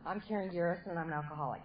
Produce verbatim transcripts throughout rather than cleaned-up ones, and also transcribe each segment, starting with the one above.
I'm Karen Garrison, and I'm an alcoholic.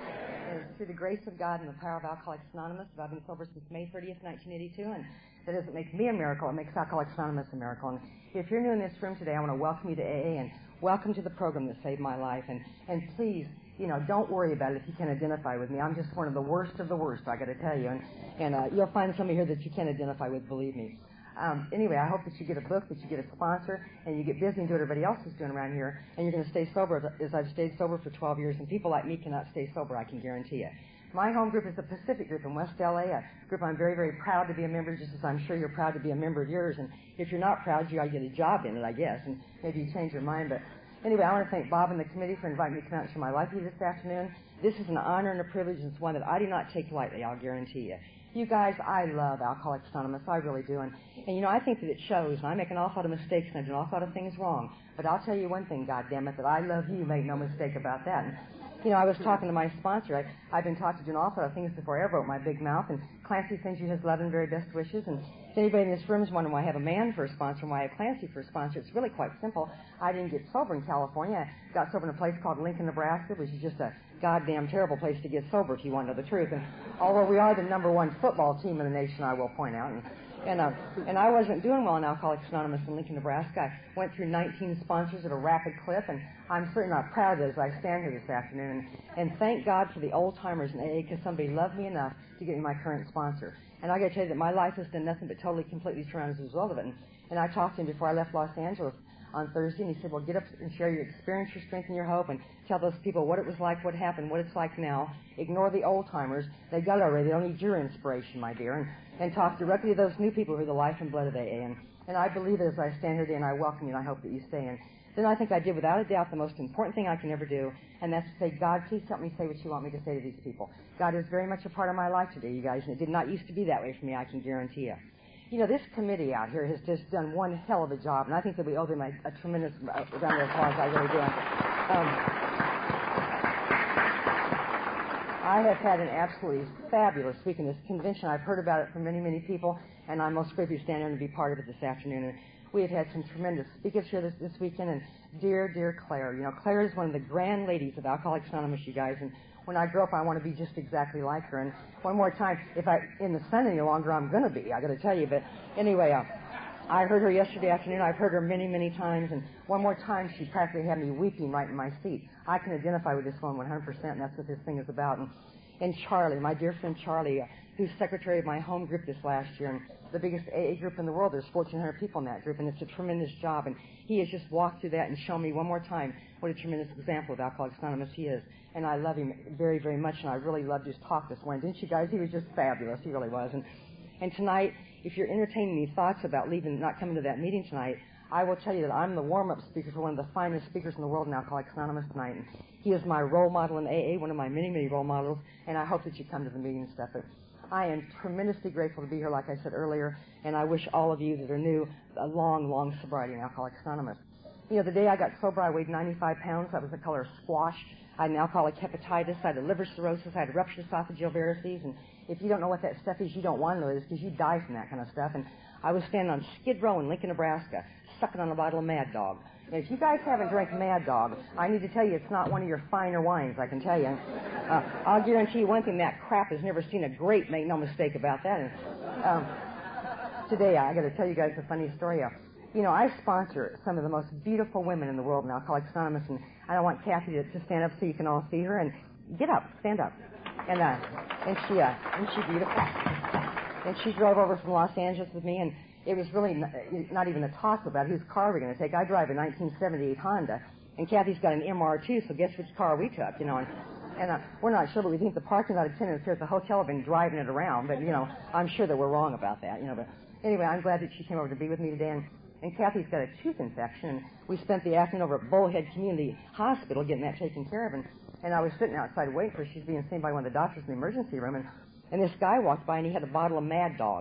And it's through the grace of God and the power of Alcoholics Anonymous that I've been sober since May thirtieth, nineteen eighty-two, and that doesn't make me a miracle, it makes Alcoholics Anonymous a miracle. And if you're new in this room today, I want to welcome you to A A and welcome to the program that saved my life. And, and please, you know, don't worry about it if you can't identify with me. I'm just one of the worst of the worst, I got to tell you. And, and uh, you'll find somebody here that you can't identify with, believe me. Um, anyway, I hope that you get a book, that you get a sponsor, and you get busy and do what everybody else is doing around here, and you're going to stay sober as I've stayed sober for twelve years, and people like me cannot stay sober, I can guarantee you. My home group is the Pacific Group in West L A, a group I'm very, very proud to be a member, just as I'm sure you're proud to be a member of yours, and if you're not proud, you ought to get a job in it, I guess, and maybe you change your mind, but anyway, I want to thank Bob and the committee for inviting me to come out and share my life with you this afternoon. This is an honor and a privilege, and it's one that I do not take lightly, I'll guarantee you. You guys, I love Alcoholics Anonymous, I really do, and, and you know, I think that it shows, and I make an awful lot of mistakes, and I do an awful lot of things wrong, but I'll tell you one thing, goddammit, that I love you, make no mistake about that. And, you know, I was talking to my sponsor. I, I've been taught to do an awful lot of things before I ever wrote my big mouth, and Clancy sends you his love and very best wishes. And if anybody in this room is wondering why I have a man for a sponsor and why I have Clancy for a sponsor, it's really quite simple. I didn't get sober in California. I got sober in a place called Lincoln, Nebraska, which is just a goddamn terrible place to get sober if you want to know the truth. And although we are the number one football team in the nation, I will point out. And, and, uh, and I wasn't doing well in Alcoholics Anonymous in Lincoln, Nebraska. I went through nineteen sponsors at a rapid clip, and I'm certainly not proud of it as I stand here this afternoon. And, and thank God for the old-timers in A A, because somebody loved me enough to get me my current sponsor. And I got to tell you that my life has done nothing but totally, completely turn around as a result of it. And, and I talked to him before I left Los Angeles on Thursday, and he said, well, get up and share your experience, your strength, and your hope, and tell those people what it was like, what happened, what it's like now. Ignore the old-timers. They got it already. They don't need your inspiration, my dear. And, and talk directly to those new people who are the life and blood of A A. And, and I believe it as I stand here today, and I welcome you, and I hope that you stay in. Then I think I did, without a doubt, the most important thing I can ever do, and that's to say, God, please help me say what you want me to say to these people. God is very much a part of my life today, you guys, and it did not used to be that way for me, I can guarantee you. You know, this committee out here has just done one hell of a job, and I think that we owe them a, a tremendous round of applause. I really do. Um, I have had an absolutely fabulous week in this convention. I've heard about it from many, many people, and I'm most grateful to stand here and be part of it this afternoon. And we have had some tremendous speakers here this, this weekend, and dear, dear Claire. You know, Claire is one of the grand ladies of Alcoholics Anonymous, you guys, and when I grow up, I want to be just exactly like her. And one more time, if I in the sun any longer, I'm going to be, I got to tell you. But anyway, uh, I heard her yesterday afternoon. I've heard her many, many times. And one more time, she practically had me weeping right in my seat. I can identify with this one one hundred percent, and that's what this thing is about. And, and Charlie, my dear friend Charlie, uh, who's secretary of my home group this last year, and the biggest A A group in the world. There's fourteen hundred people in that group, and it's a tremendous job. And he has just walked through that and shown me one more time what a tremendous example of Alcoholics Anonymous he is. And I love him very, very much, and I really loved his talk this morning. Didn't you guys? He was just fabulous. He really was. And, and tonight, if you're entertaining any thoughts about leaving, not coming to that meeting tonight, I will tell you that I'm the warm-up speaker for one of the finest speakers in the world in Alcoholics Anonymous tonight. And he is my role model in A A, one of my many, many role models, and I hope that you come to the meeting and stuff. But I am tremendously grateful to be here, like I said earlier, and I wish all of you that are new a long, long sobriety in Alcoholics Anonymous. You know, the day I got sober, I weighed ninety-five pounds. I was the color of squash. I had an alcoholic hepatitis. I had a liver cirrhosis. I had ruptured esophageal varices. And if you don't know what that stuff is, you don't want to know it, because you die from that kind of stuff. And I was standing on Skid Row in Lincoln, Nebraska, sucking on a bottle of Mad Dog. And if you guys haven't drank Mad Dog, I need to tell you it's not one of your finer wines, I can tell you. Uh, I'll guarantee you one thing, that crap has never seen a grape, make no mistake about that. And um, today, I got to tell you guys a funny story. Uh, You know, I sponsor some of the most beautiful women in the world in Alcoholics Anonymous, and I want Kathy to, to stand up so you can all see her. And get up, stand up. And uh, and she, uh, isn't she beautiful? And she drove over from Los Angeles with me, and it was really not, not even a talk about whose car we're going to take. I drive a nineteen seventy-eight Honda, and Kathy's got an M R too, so guess which car we took, you know. And, and uh, we're not sure, but we think the parking lot attendants here at the hotel have been driving it around, but, you know, I'm sure that we're wrong about that, you know. But anyway, I'm glad that she came over to be with me today, and And Kathy's got a tooth infection, and we spent the afternoon over at Bullhead Community Hospital getting that taken care of. And, and I was sitting outside waiting for her. She's being seen by one of the doctors in the emergency room, and, and this guy walked by, and he had a bottle of Mad Dog.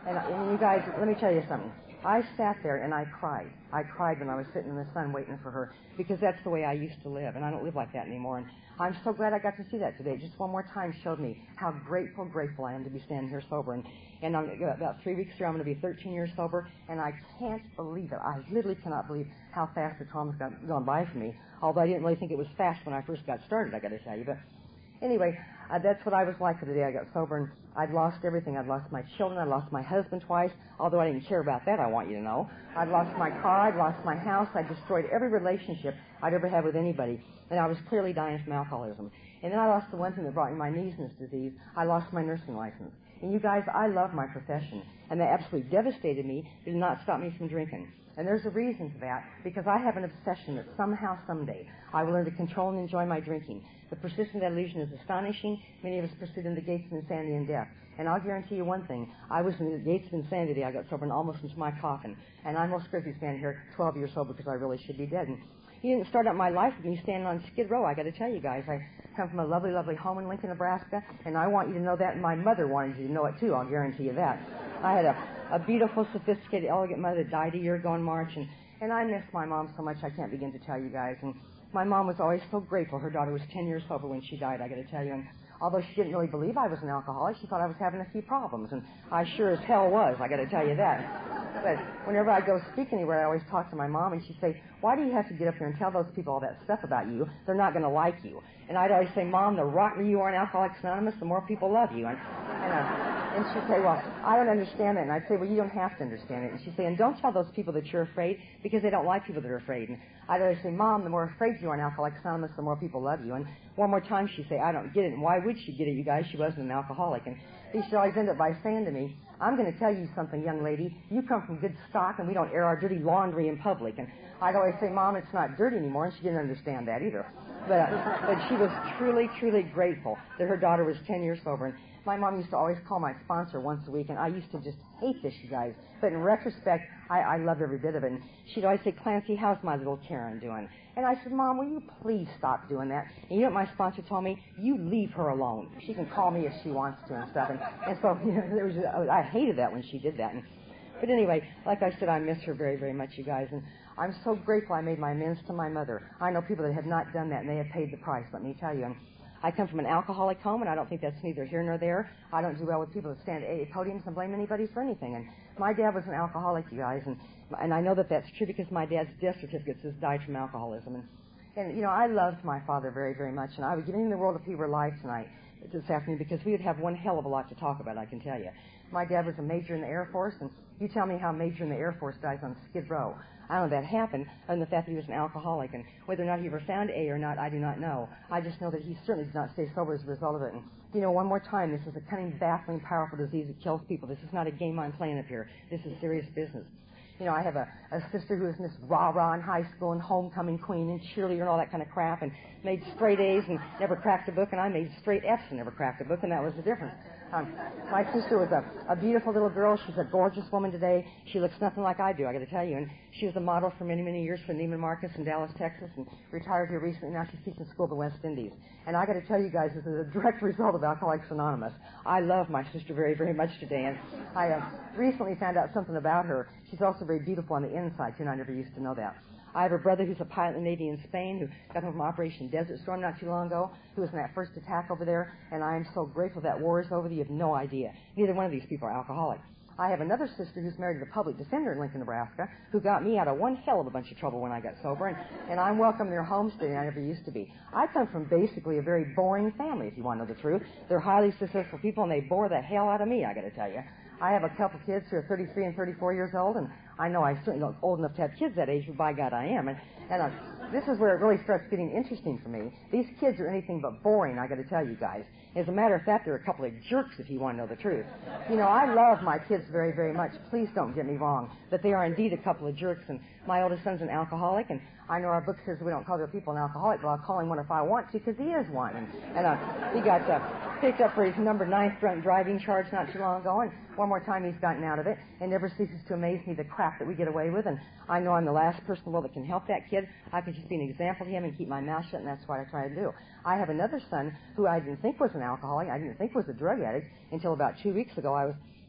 And, and you guys, let me tell you something. I sat there and I cried. I cried when I was sitting in the sun waiting for her because that's the way I used to live, and I don't live like that anymore. And I'm so glad I got to see that today. Just one more time showed me how grateful, grateful I am to be standing here sober. And, and I'm, about three weeks here, I'm going to be thirteen years sober, and I can't believe it. I literally cannot believe how fast the time's gone by for me, although I didn't really think it was fast when I first got started, I got to tell you. But anyway, uh, that's what I was like the day I got sober, and I'd lost everything. I'd lost my children. I'd lost my husband twice, although I didn't care about that, I want you to know. I'd lost my car. I'd lost my house. I destroyed every relationship I'd ever had with anybody, and I was clearly dying from alcoholism. And then I lost the one thing that brought me my knees in this disease. I lost my nursing license. And you guys, I love my profession, and that absolutely devastated me. It did not stop me from drinking. And there's a reason for that, because I have an obsession that somehow, someday, I will learn to control and enjoy my drinking. The persistent illusion is astonishing. Many of us pursued in the gates of insanity and death. And I'll guarantee you one thing. I was in the gates of insanity. I got sober and almost into my coffin. And I'm most grateful to stand here twelve years sober because I really should be dead. And he didn't start out my life with me standing on Skid Row. I got to tell you guys, I come from a lovely, lovely home in Lincoln, Nebraska, and I want you to know that, and my mother wanted you to know it too. I'll guarantee you that. I had a, a beautiful, sophisticated, elegant mother that died a year ago in March, and, and I miss my mom so much I can't begin to tell you guys. And my mom was always so grateful. Her daughter was ten years sober when she died, I got to tell you. And although she didn't really believe I was an alcoholic, she thought I was having a few problems, and I sure as hell was, I got to tell you that. But whenever I go speak anywhere, I always talk to my mom, and she'd say, why do you have to get up here and tell those people all that stuff about you? They're not going to like you. And I'd always say, Mom, the rottener you are in Alcoholics Anonymous, the more people love you. And, and, uh, and she'd say, well, I don't understand that. And I'd say, well, you don't have to understand it. And she'd say, and don't tell those people that you're afraid, because they don't like people that are afraid. And I'd always say, Mom, the more afraid you are in Alcoholics Anonymous, the more people love you. And one more time she'd say, I don't get it. And why would she get it, you guys? She wasn't an alcoholic. And she'd always end up by saying to me, I'm going to tell you something, young lady. You come from good stock, and we don't air our dirty laundry in public. And I'd always say, Mom, it's not dirty anymore, and she didn't understand that either. But, uh, but she was truly, truly grateful that her daughter was ten years sober. And my mom used to always call my sponsor once a week, and I used to just hate this, you guys. But in retrospect, I, I love every bit of it. And she'd always say, Clancy, how's my little Karen doing? And I said, Mom, will you please stop doing that? And you know what my sponsor told me? You leave her alone. She can call me if she wants to and stuff. And, and so, you know, there was, I hated that when she did that. And, but anyway, like I said, I miss her very, very much, you guys. And I'm so grateful I made my amends to my mother. I know people that have not done that, and they have paid the price, let me tell you. And I come from an alcoholic home, and I don't think that's neither here nor there. I don't do well with people that stand at A A podiums and blame anybody for anything. And my dad was an alcoholic, you guys, and and I know that that's true because my dad's death certificate says died from alcoholism. And, and you know, I loved my father very, very much, and I would give him the world if he were alive tonight, this afternoon, because we would have one hell of a lot to talk about, I can tell you. My dad was a major in the Air Force, and you tell me how a major in the Air Force dies on Skid Row. I don't know if that happened, other than the fact that he was an alcoholic, and whether or not he ever found A or not, I do not know. I just know that he certainly did not stay sober as a result of it. And, you know, one more time, this is a cunning, baffling, powerful disease that kills people. This is not a game I'm playing up here. This is serious business. You know, I have a, a sister who was Miss Rah-Rah in high school and homecoming queen and cheerleader and all that kind of crap and made straight A's and never cracked a book, and I made straight F's and never cracked a book, and that was the difference. Um, my sister was a, a beautiful little girl. She's a gorgeous woman today. She looks nothing like I do, I got to tell you. And she was a model for many, many years for Neiman Marcus in Dallas, Texas, and retired here recently. Now she's teaching school at the West Indies. And I got to tell you guys, this is a direct result of Alcoholics Anonymous. I love my sister very, very much today. And I uh, recently found out something about her. She's also very beautiful on the inside, too, and I never used to know that. I have a brother who's a pilot in the Navy in Spain who got home from Operation Desert Storm not too long ago, who was in that first attack over there, and I am so grateful that war is over that you have no idea. Neither one of these people are alcoholic. I have another sister who's married to a public defender in Lincoln, Nebraska, who got me out of one hell of a bunch of trouble when I got sober, and, and I'm welcome in their homes today, and I never used to be. I come from basically a very boring family, if you want to know the truth. They're highly successful people, and they bore the hell out of me, I got to tell you. I have a couple kids who are thirty-three and thirty-four years old, and I know I certainly don't old enough to have kids that age, but by God, I am. And, and uh, this is where it really starts getting interesting for me. These kids are anything but boring, I got to tell you guys. As a matter of fact, they're a couple of jerks, if you want to know the truth. You know, I love my kids very, very much. Please don't get me wrong, but they are indeed a couple of jerks. And my oldest son's an alcoholic, and I know our book says we don't call their people an alcoholic, but I'll call him one if I want to, because he is one. And, and uh, he got uh, picked up for his number ninth drunk driving charge not too long ago, and one more time he's gotten out of it, and never ceases to amaze me the crap that we get away with. And I know I'm the last person in the world that can help that kid. I can just be an example to him and keep my mouth shut, and that's what I try to do. I have another son who I didn't think was an alcoholic. I didn't think was a drug addict until about two weeks ago. I was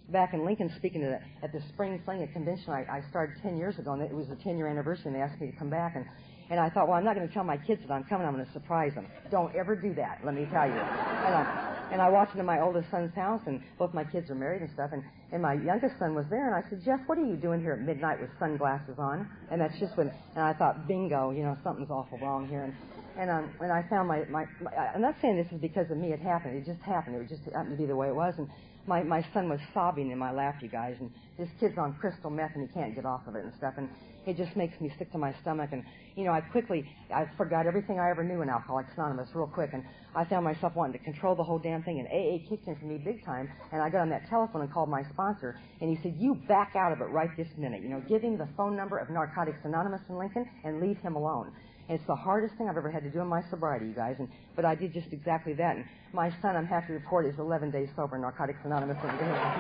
back in Lincoln speaking at, a, at the Spring Fling at convention I, I started ten years ago, and it was the ten-year anniversary, and they asked me to come back. And, and I thought, well, I'm not going to tell my kids that I'm coming. I'm going to surprise them. Don't ever do that, let me tell you. And I, and I walked into my oldest son's house, and both my kids are married and stuff, and, and my youngest son was there, and I said, Jeff, what are you doing here at midnight with sunglasses on? And that's just when, and I thought, bingo, you know, something's awful wrong here. And, and, um, and I found my, my, my, I'm not saying this is because of me, it happened. It just happened. It just happened to be the way it was. And my, my son was sobbing in my lap, you guys, and this kid's on crystal meth, and he can't get off of it and stuff, and it just makes me sick to my stomach. And, you know, I quickly, I forgot everything I ever knew in Alcoholics Anonymous real quick, and I found myself wanting to control the whole damn thing, and A A kicked in for me big time, and I got on that telephone and called my sponsor, and he said, you back out of it right this minute. You know, give him the phone number of Narcotics Anonymous in Lincoln and leave him alone. And it's the hardest thing I've ever had to do in my sobriety, you guys, and but I did just exactly that. And my son, I'm happy to report, is eleven days sober in Narcotics Anonymous. And,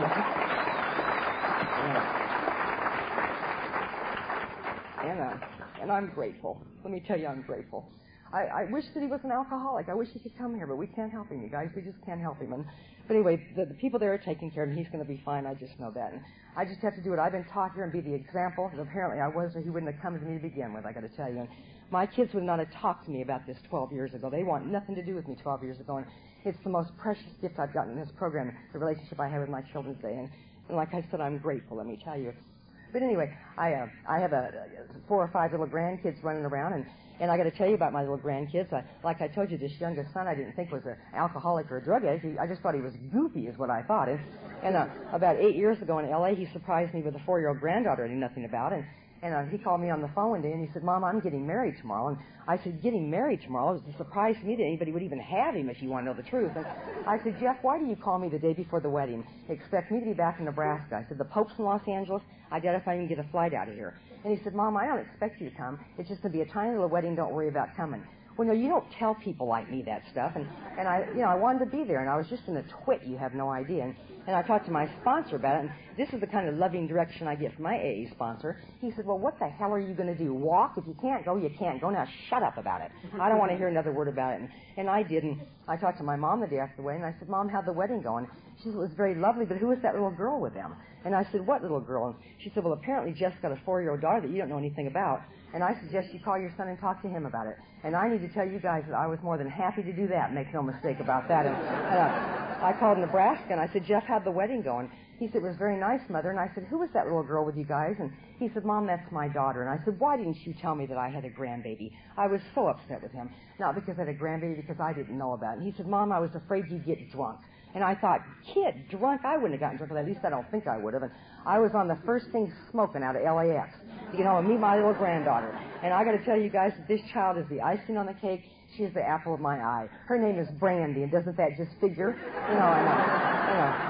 and, uh, and I'm grateful. Let me tell you, I'm grateful. I, I wish that he was an alcoholic. I wish he could come here, but we can't help him, you guys. We just can't help him. And, but anyway, the, the people there are taking care of him. He's going to be fine. I just know that. And I just have to do what I've been taught here and be the example. And apparently I was, or he wouldn't have come to me to begin with, I got to tell you. And my kids would not have talked to me about this twelve years ago. They want nothing to do with me twelve years ago. And it's the most precious gift I've gotten in this program, the relationship I have with my children today. And, and like I said, I'm grateful, let me tell you. But anyway, I uh, I have a, four or five little grandkids running around, and, and I got to tell you about my little grandkids. I, like I told you, this youngest son I didn't think was an alcoholic or a drug addict. He, I just thought he was goofy is what I thought. And, and uh, about eight years ago in L A, he surprised me with a four-year-old granddaughter I knew nothing about. And, and uh, he called me on the phone one day, and he said, Mom, I'm getting married tomorrow. And I said, getting married tomorrow? It was a surprise to me that anybody would even have him, if you want to know the truth. And I said, Jeff, why do you call me the day before the wedding? Expect me to be back in Nebraska. I said, the Pope's in Los Angeles. I doubt if I can get a flight out of here. And he said, Mom, I don't expect you to come. It's just going to be a tiny little wedding. Don't worry about coming. Well, no, you don't tell people like me that stuff. And, and I, you know, I wanted to be there, and I was just in a twit. You have no idea. And, and I talked to my sponsor about it, and this is the kind of loving direction I get from my A A sponsor. He said, well, what the hell are you going to do? Walk? If you can't go, you can't go. Now shut up about it. I don't want to hear another word about it. And, and I did. And I talked to my mom the day after the wedding, and I said, Mom, how'd the wedding go? And she said, it was very lovely, but who was that little girl with them? And I said, what little girl? And she said, well, apparently Jeff's got a four-year-old daughter that you don't know anything about. And I suggest you call your son and talk to him about it. And I need to tell you guys that I was more than happy to do that. Make no mistake about that. And, and uh, I called Nebraska, and I said, Jeff, how'd the wedding go? And he said, it was very nice, Mother. And I said, who was that little girl with you guys? And he said, Mom, that's my daughter. And I said, why didn't you tell me that I had a grandbaby? I was so upset with him. Not because I had a grandbaby, because I didn't know about it. And he said, Mom, I was afraid you'd get drunk. And I thought, kid, drunk? I wouldn't have gotten drunk, but at least I don't think I would have. And I was on the first thing smoking out of L A X to get home and meet my little granddaughter. And I got to tell you guys that this child is the icing on the cake. She is the apple of my eye. Her name is Brandy, and doesn't that just figure? You know, I know. You know.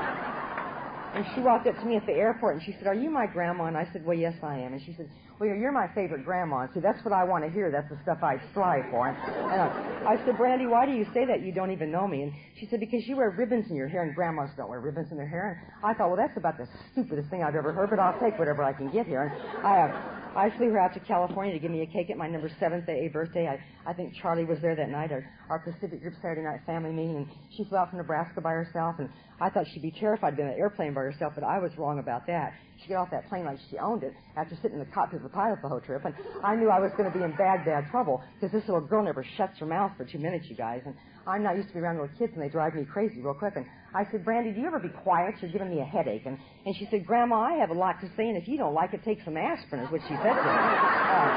And she walked up to me at the airport, and she said, are you my grandma? And I said, well, yes, I am. And she said, well, you're my favorite grandma. And see, that's what I want to hear. That's the stuff I strive for. And, and uh, I said, Brandy, why do you say that? You don't even know me. And she said, because you wear ribbons in your hair, and grandmas don't wear ribbons in their hair. And I thought, well, that's about the stupidest thing I've ever heard, but I'll take whatever I can get here. And I, uh, I flew her out to California to give me a cake at my number seventh A A birthday. I, I think Charlie was there that night, our, our Pacific Group Saturday night family meeting, and she flew out from Nebraska by herself, and I thought she'd be terrified to be on an airplane by herself, but I was wrong about that. She got off that plane like she owned it after sitting in the cockpit of the pilot the whole trip, and I knew I was going to be in bad, bad trouble, because this little girl never shuts her mouth for two minutes, you guys, and I'm not used to be around little kids, and they drive me crazy real quick. And I said, Brandy, do you ever be quiet? You're giving me a headache. And, and she said, Grandma, I have a lot to say, and if you don't like it, take some aspirin, is what she said to me. Uh,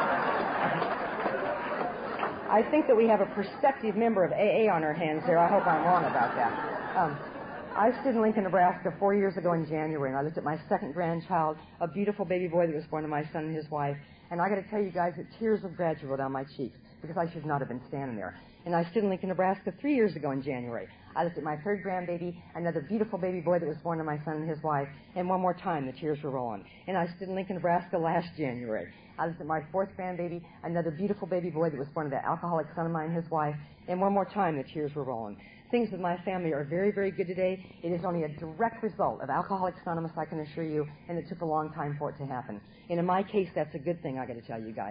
I think that we have a prospective member of A A on our hands there. I hope I'm wrong about that. Um, I stood in Lincoln, Nebraska four years ago in January, and I looked at my second grandchild, a beautiful baby boy that was born to my son and his wife, and I got to tell you guys that tears of gratitude rolled down my cheeks, because I should not have been standing there. And I stood in Lincoln, Nebraska three years ago in January. I looked at my third grandbaby, another beautiful baby boy that was born to my son and his wife, and one more time the tears were rolling. And I stood in Lincoln, Nebraska last January. I looked at my fourth grandbaby, another beautiful baby boy that was born to that alcoholic son of mine and his wife, and one more time the tears were rolling. Things with my family are very, very good today. It is only a direct result of Alcoholics Anonymous, I can assure you, and it took a long time for it to happen. And in my case, that's a good thing, I got to tell you guys.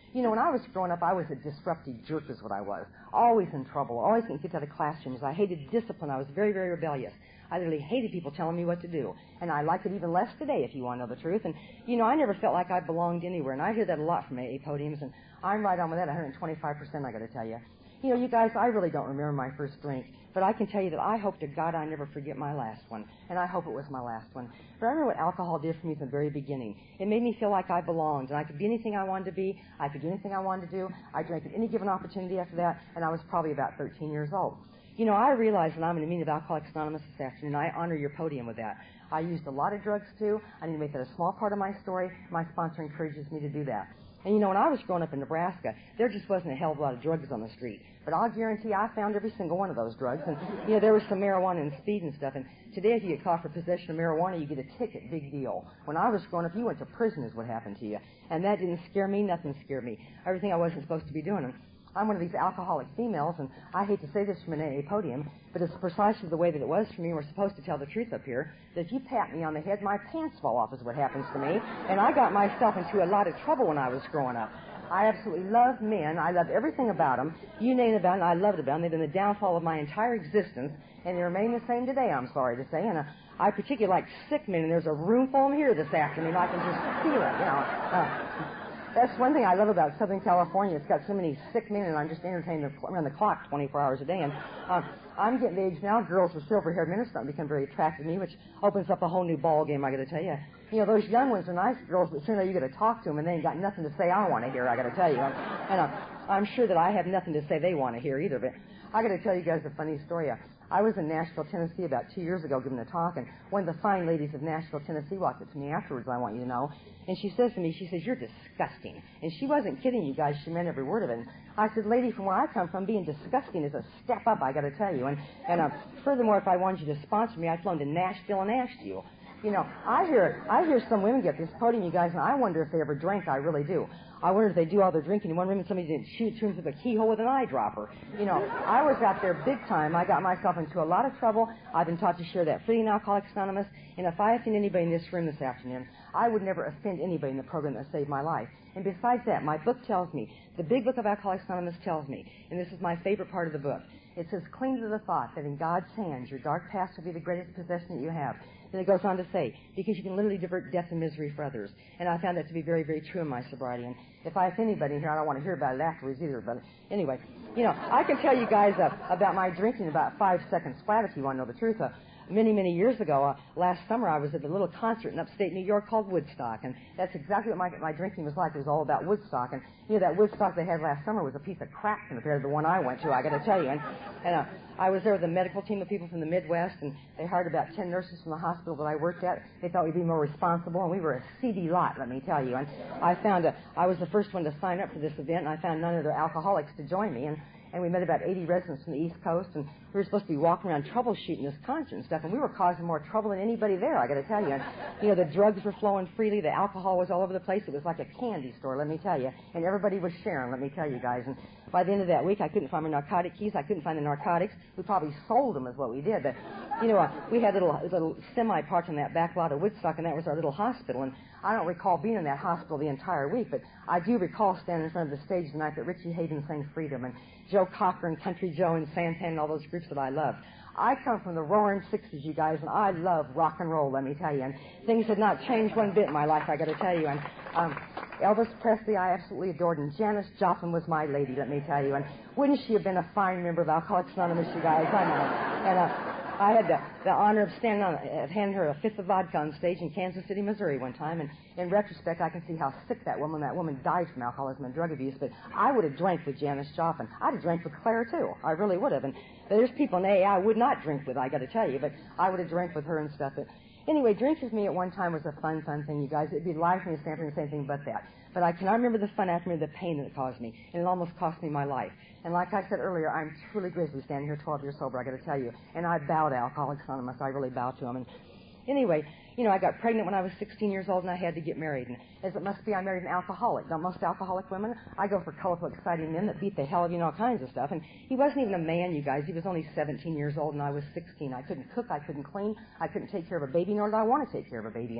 You know, when I was growing up, I was a disruptive jerk is what I was. Always in trouble, always getting kicked out of classrooms. I hated discipline. I was very, very rebellious. I literally hated people telling me what to do. And I like it even less today, if you want to know the truth. And, you know, I never felt like I belonged anywhere. And I hear that a lot from A A podiums, and I'm right on with that, one hundred twenty-five percent, I got to tell you. You know, you guys, I really don't remember my first drink, but I can tell you that I hope to God I never forget my last one, and I hope it was my last one. But I remember what alcohol did for me from the very beginning. It made me feel like I belonged, and I could be anything I wanted to be. I could do anything I wanted to do. I drank at any given opportunity after that, and I was probably about thirteen years old. You know, I realize that I'm in a meeting of Alcoholics Anonymous this afternoon. I honor your podium with that. I used a lot of drugs, too. I need to make that a small part of my story. My sponsor encourages me to do that. And, you know, when I was growing up in Nebraska, there just wasn't a hell of a lot of drugs on the street. But I'll guarantee I found every single one of those drugs. And, you know, there was some marijuana and speed and stuff. And today, if you get caught for possession of marijuana, you get a ticket. Big deal. When I was growing up, you went to prison is what happened to you. And that didn't scare me. Nothing scared me. Everything I wasn't supposed to be doing. And I'm one of these alcoholic females, and I hate to say this from an A A podium, but it's precisely the way that it was for me. We're supposed to tell the truth up here, that if you pat me on the head, my pants fall off is what happens to me. And I got myself into a lot of trouble when I was growing up. I absolutely love men. I love everything about them. You name it about them, I loved about them. They've been the downfall of my entire existence, and they remain the same today, I'm sorry to say. And uh, I particularly like sick men, and there's a room full of them here this afternoon. I can just feel it, you know. Uh, That's one thing I love about Southern California. It's got so many sick men, and I'm just entertained around the clock twenty-four hours a day. And uh, I'm getting the age now, girls with silver-haired men are starting to become very attractive to me, which opens up a whole new ball game, I got to tell you. You know, those young ones are nice girls, but sooner you got to talk to them, and they ain't got nothing to say I want to hear, I got to tell you. And, and uh, I'm sure that I have nothing to say they want to hear either, but I got to tell you guys a funny story. Uh, I was in Nashville, Tennessee about two years ago giving a talk, and one of the fine ladies of Nashville, Tennessee walked up to me afterwards, I want you to know, and she says to me, she says, "You're disgusting." And she wasn't kidding, you guys. She meant every word of it. And I said, "Lady, from where I come from, being disgusting is a step up, I got to tell you. And, and uh, furthermore, if I wanted you to sponsor me, I'd flown to Nashville and asked you." You know, I hear I hear some women get this podium, you guys, and I wonder if they ever drank. I really do. I wonder if they do all their drinking. One woman, somebody didn't shoot through them with a keyhole with an eyedropper. You know, I was out there big time. I got myself into a lot of trouble. I've been taught to share that freely in Alcoholics Anonymous. And if I offend anybody in this room this afternoon, I would never offend anybody in the program that saved my life. And besides that, my book tells me, the big book of Alcoholics Anonymous tells me, and this is my favorite part of the book, it says, "Cling to the thought that in God's hands your dark past will be the greatest possession that you have." Then it goes on to say, because you can literally divert death and misery for others. And I found that to be very, very true in my sobriety. And if I offend anybody here, I don't want to hear about it afterwards either. But anyway, you know, I can tell you guys uh, about my drinking about five seconds flat if you want to know the truth. Uh, Many, many years ago, uh, last summer, I was at a little concert in upstate New York called Woodstock, and that's exactly what my, my drinking was like. It was all about Woodstock, and you know that Woodstock they had last summer was a piece of crap compared to the one I went to, I got to tell you. And, and uh, I was there with a medical team of people from the Midwest, and they hired about ten nurses from the hospital that I worked at. They thought we'd be more responsible, and we were a seedy lot, let me tell you. And I found a, I was the first one to sign up for this event, and I found none of the alcoholics to join me. And And we met about eighty residents from the East Coast, and we were supposed to be walking around troubleshooting this concert and stuff, and we were causing more trouble than anybody there, I got to tell you. And, you know, the drugs were flowing freely, the alcohol was all over the place. It was like a candy store, let me tell you, and everybody was sharing, let me tell you guys. And by the end of that week, I couldn't find my narcotic keys. I couldn't find the narcotics. We probably sold them is what we did. But, you know, uh, we had a little, little semi parked in that back lot of Woodstock, and that was our little hospital. And I don't recall being in that hospital the entire week, but I do recall standing in front of the stage the night that Richie Hayden sang Freedom, and Joe Cocker and Country Joe and Santana and all those groups that I love. I come from the roaring sixties, you guys, and I love rock and roll, let me tell you. And things had not changed one bit in my life, I got to tell you. And um, Elvis Presley, I absolutely adored, and Janis Joplin was my lady, let me tell you. And wouldn't she have been a fine member of Alcoholics Anonymous, you guys? I know. And uh, I had the, the honor of standing on, uh, handing her a fifth of vodka on stage in Kansas City, Missouri one time, and in retrospect, I can see how sick that woman, that woman died from alcoholism and drug abuse, but I would have drank with Janis Joplin. I'd have drank with Claire, too. I really would have, and there's people in A A I would not drink with, I got to tell you, but I would have drank with her and stuff. But anyway, drink with me at one time was a fun, fun thing, you guys. It'd be life and Stanford and the same thing but that. But I cannot remember the fun after me, the pain that it caused me, and it almost cost me my life. And like I said earlier, I'm truly grateful standing here twelve years sober, I got to tell you. And I bow to Alcoholics Anonymous. I really bow to them. And anyway, you know, I got pregnant when I was sixteen years old, and I had to get married. And as it must be, I married an alcoholic. Don't most alcoholic women? I go for colorful, exciting men that beat the hell of you, know, all kinds of stuff. And he wasn't even a man, you guys. He was only seventeen years old, and I was sixteen. I couldn't cook. I couldn't clean. I couldn't take care of a baby, nor did I want to take care of a baby. And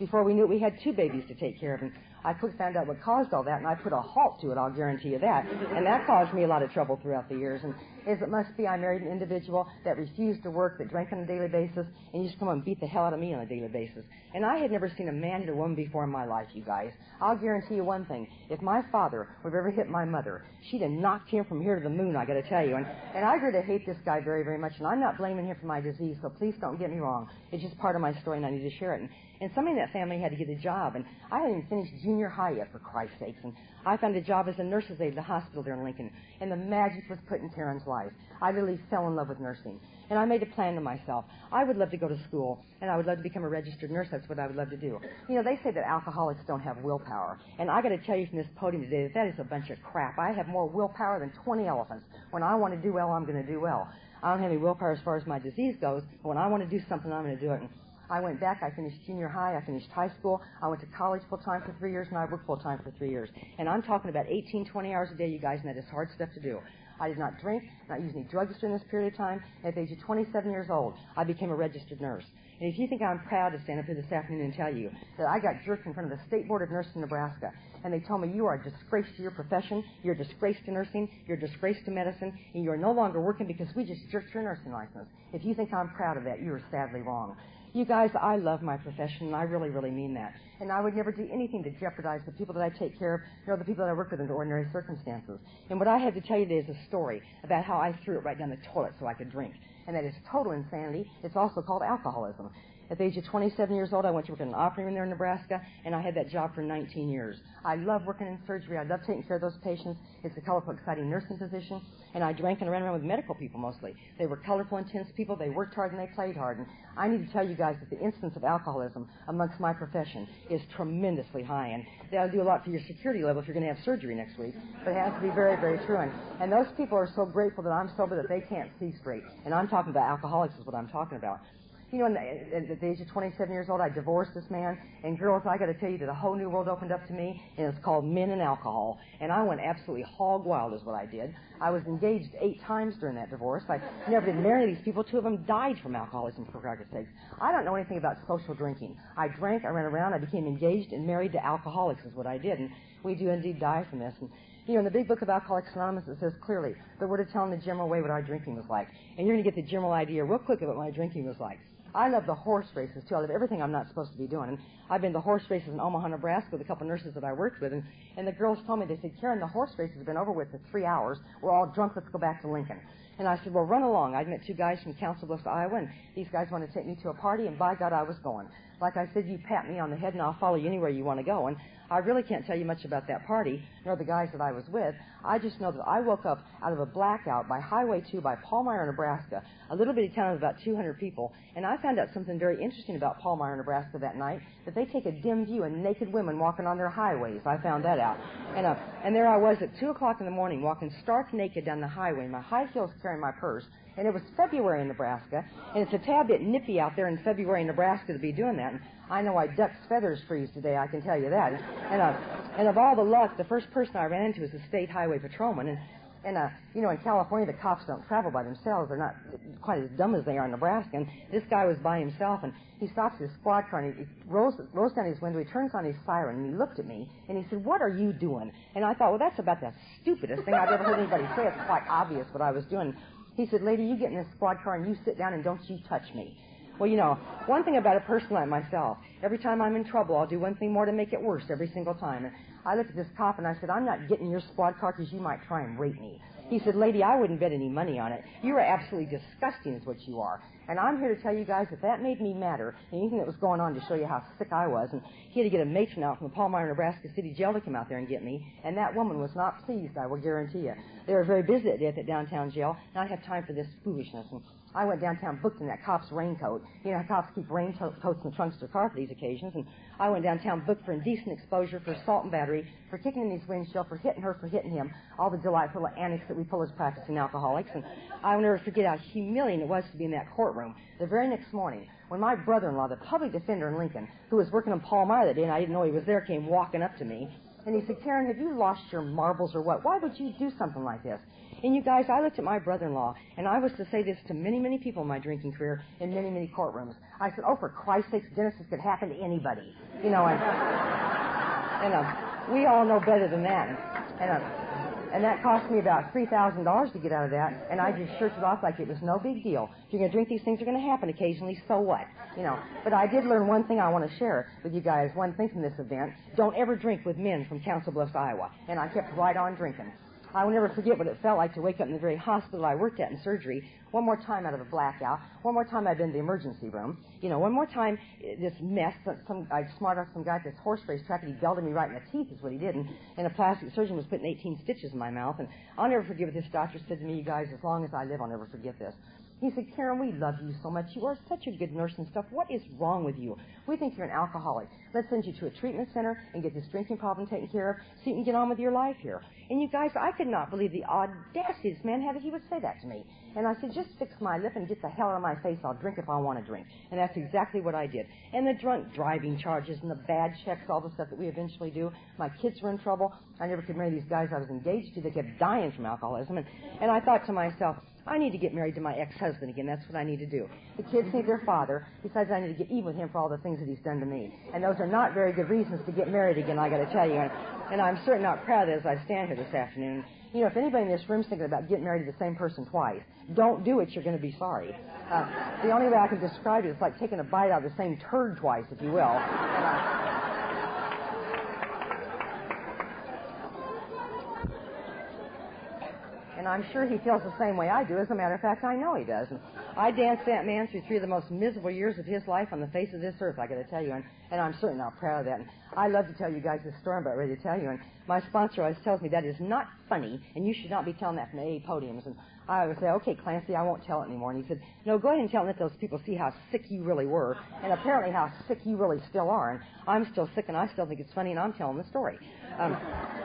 Before we knew it, we had two babies to take care of, and I quickly found out what caused all that, and I put a halt to it, I'll guarantee you that. And that caused me a lot of trouble throughout the years. And as it must be, I married an individual that refused to work, that drank on a daily basis, and used to come and beat the hell out of me on a daily basis. And I had never seen a man hit a woman before in my life, you guys. I'll guarantee you one thing. If my father would have ever hit my mother, she'd have knocked him from here to the moon, I got to tell you. And, and I really hate this guy very, very much, and I'm not blaming him for my disease, so please don't get me wrong. It's just part of my story, and I need to share it. And, and somebody in that family had to get a job, and I hadn't even finished junior high yet, for Christ's sakes. And I found a job as a nurse's aide at the hospital there in Lincoln, and the magic was put in Karen's life. I literally fell in love with nursing. And I made a plan to myself. I would love to go to school, and I would love to become a registered nurse. That's what I would love to do. You know, they say that alcoholics don't have willpower. And I got to tell you from this podium today that that is a bunch of crap. I have more willpower than twenty elephants. When I want to do well, I'm going to do well. I don't have any willpower as far as my disease goes, but when I want to do something, I'm going to do it. And I went back, I finished junior high, I finished high school, I went to college full-time for three years, and I worked full-time for three years. And I'm talking about eighteen, twenty hours a day, you guys, and that is hard stuff to do. I did not drink, not use any drugs during this period of time. At the age of twenty-seven years old, I became a registered nurse. And if you think I'm proud to stand up here this afternoon and tell you that I got jerked in front of the State Board of Nursing in Nebraska, and they told me you are a disgrace to your profession, you're a disgrace to nursing, you're a disgrace to medicine, and you're no longer working because we just jerked your nursing license. If you think I'm proud of that, you are sadly wrong. You guys, I love my profession, and I really, really mean that. And I would never do anything to jeopardize the people that I take care of, nor the people that I work with under ordinary circumstances. And what I have to tell you today is a story about how I threw it right down the toilet so I could drink. And that is total insanity. It's also called alcoholism. At the age of twenty-seven years old, I went to work in an operating room there in Nebraska, and I had that job for nineteen years. I love working in surgery. I love taking care of those patients. It's a colorful, exciting nursing position. And I drank and ran around with medical people mostly. They were colorful, intense people. They worked hard and they played hard. And I need to tell you guys that the incidence of alcoholism amongst my profession is tremendously high. And that'll do a lot for your security level if you're going to have surgery next week. But it has to be very, very true. And, and those people are so grateful that I'm sober that they can't see straight. And I'm talking about alcoholics is what I'm talking about. You know, at the age of twenty-seven years old, I divorced this man. And girls, I got to tell you that a whole new world opened up to me, and it's called men and alcohol. And I went absolutely hog wild is what I did. I was engaged eight times during that divorce. I never did marry these people. Two of them died from alcoholism, for Christ's sakes. I don't know anything about social drinking. I drank, I ran around, I became engaged and married to alcoholics is what I did. And we do indeed die from this. And you know, in the big book of Alcoholics Anonymous, it says clearly that we're to tell in the general way what our drinking was like. And you're going to get the general idea real quick of what my drinking was like. I love the horse races, too. I love everything I'm not supposed to be doing. And I've been to horse races in Omaha, Nebraska with a couple nurses that I worked with. And, and the girls told me, they said, Karen, the horse races have been over with for three hours. We're all drunk. Let's go back to Lincoln. And I said, well, run along. I'd met two guys from Council Bluffs, Iowa, and these guys wanted to take me to a party, and by God, I was going. Like I said, you pat me on the head, and I'll follow you anywhere you want to go. And I really can't tell you much about that party, nor the guys that I was with. I just know that I woke up out of a blackout by Highway two by Palmyra, Nebraska, a little bitty town of about two hundred people, and I found out something very interesting about Palmyra, Nebraska that night, that they take a dim view of naked women walking on their highways. I found that out. And, uh, and there I was at two o'clock in the morning walking stark naked down the highway, my high heels carrying my purse, and it was February in Nebraska, and it's a tad bit nippy out there in February in Nebraska to be doing that. And I know why ducks' feathers freeze today, I can tell you that. And, uh, and of all the luck, the first person I ran into was a state highway patrolman. And, and uh, you know, in California, the cops don't travel by themselves. They're not quite as dumb as they are in Nebraska. And this guy was by himself, and he stops his squad car, and he, he rolls, rolls down his window, he turns on his siren, and he looked at me, and he said, what are you doing? And I thought, well, that's about the stupidest thing I've ever heard anybody say. It's quite obvious what I was doing. He said, lady, you get in this squad car and you sit down and don't you touch me. Well, you know, one thing about a person like myself, every time I'm in trouble, I'll do one thing more to make it worse every single time. And I looked at this cop and I said, I'm not getting your squad car because you might try and rape me. He said, lady, I wouldn't bet any money on it. You are absolutely disgusting is what you are. And I'm here to tell you guys that that made me madder than anything that was going on to show you how sick I was. And he had to get a matron out from the Palmyra, Nebraska City Jail to come out there and get me. And that woman was not pleased, I will guarantee you. They were very busy that day at that downtown jail, and I have time for this foolishness. And I went downtown, booked in that cop's raincoat. You know, cops keep raincoats in the trunks of their car for these occasions. And I went downtown, booked for indecent exposure, for assault and battery, for kicking in his windshield, for hitting her, for hitting him, all the delightful antics that we pull as practicing alcoholics. And I will never forget how humiliating it was to be in that courtroom. The very next morning, when my brother-in-law, the public defender in Lincoln, who was working in Palmyra that day, and I didn't know he was there, came walking up to me, and he said, Karen, have you lost your marbles or what? Why would you do something like this? And you guys, I looked at my brother-in-law, and I was to say this to many, many people in my drinking career in many, many courtrooms. I said, oh, for Christ's sakes, Dennis, this could happen to anybody. You know, and, and uh, we all know better than that. And, uh, and that cost me about three thousand dollars to get out of that, and I just shirked it off like it was no big deal. If you're going to drink, these things are going to happen occasionally, so what? You know, but I did learn one thing I want to share with you guys, one thing from this event. Don't ever drink with men from Council Bluffs, Iowa. And I kept right on drinking. I will never forget what it felt like to wake up in the very hospital I worked at in surgery, one more time out of a blackout, one more time I'd been in the emergency room, you know, one more time this mess, some, I'd smart off some guy at this horse race track, and he belted me right in the teeth is what he did, and, and a plastic surgeon was putting eighteen stitches in my mouth, and I'll never forget what this doctor said to me, you guys, as long as I live, I'll never forget this. He said, Karen, we love you so much. You are such a good nurse and stuff. What is wrong with you? We think you're an alcoholic. Let's send you to a treatment center and get this drinking problem taken care of so you can get on with your life here. And you guys, I could not believe the audacity this man had that he would say that to me. And I said, just fix my lip and get the hell out of my face. I'll drink if I want to drink. And that's exactly what I did. And the drunk driving charges and the bad checks, all the stuff that we eventually do. My kids were in trouble. I never could marry these guys I was engaged to. They kept dying from alcoholism. And, and I thought to myself, I need to get married to my ex-husband again. That's what I need to do. The kids need their father. Besides, I need to get even with him for all the things that he's done to me. And those are not very good reasons to get married again, I got to tell you. And, and I'm certainly not proud of it as I stand here this afternoon. You know, if anybody in this room is thinking about getting married to the same person twice, don't do it. You're going to be sorry. Uh, the only way I can describe it is like taking a bite out of the same turd twice, if you will. And, uh, And I'm sure he feels the same way I do. As a matter of fact, I know he does. And I danced that man through three of the most miserable years of his life on the face of this earth, I got to tell you. And, and I'm certainly not proud of that. And I love to tell you guys this story I'm about ready to tell you. And my sponsor always tells me that is not funny, and you should not be telling that from A A podiums. And I would say, okay, Clancy, I won't tell it anymore. And he said, no, go ahead and tell it and let those people see how sick you really were, and apparently how sick you really still are. And I'm still sick, and I still think it's funny, and I'm telling the story. Um,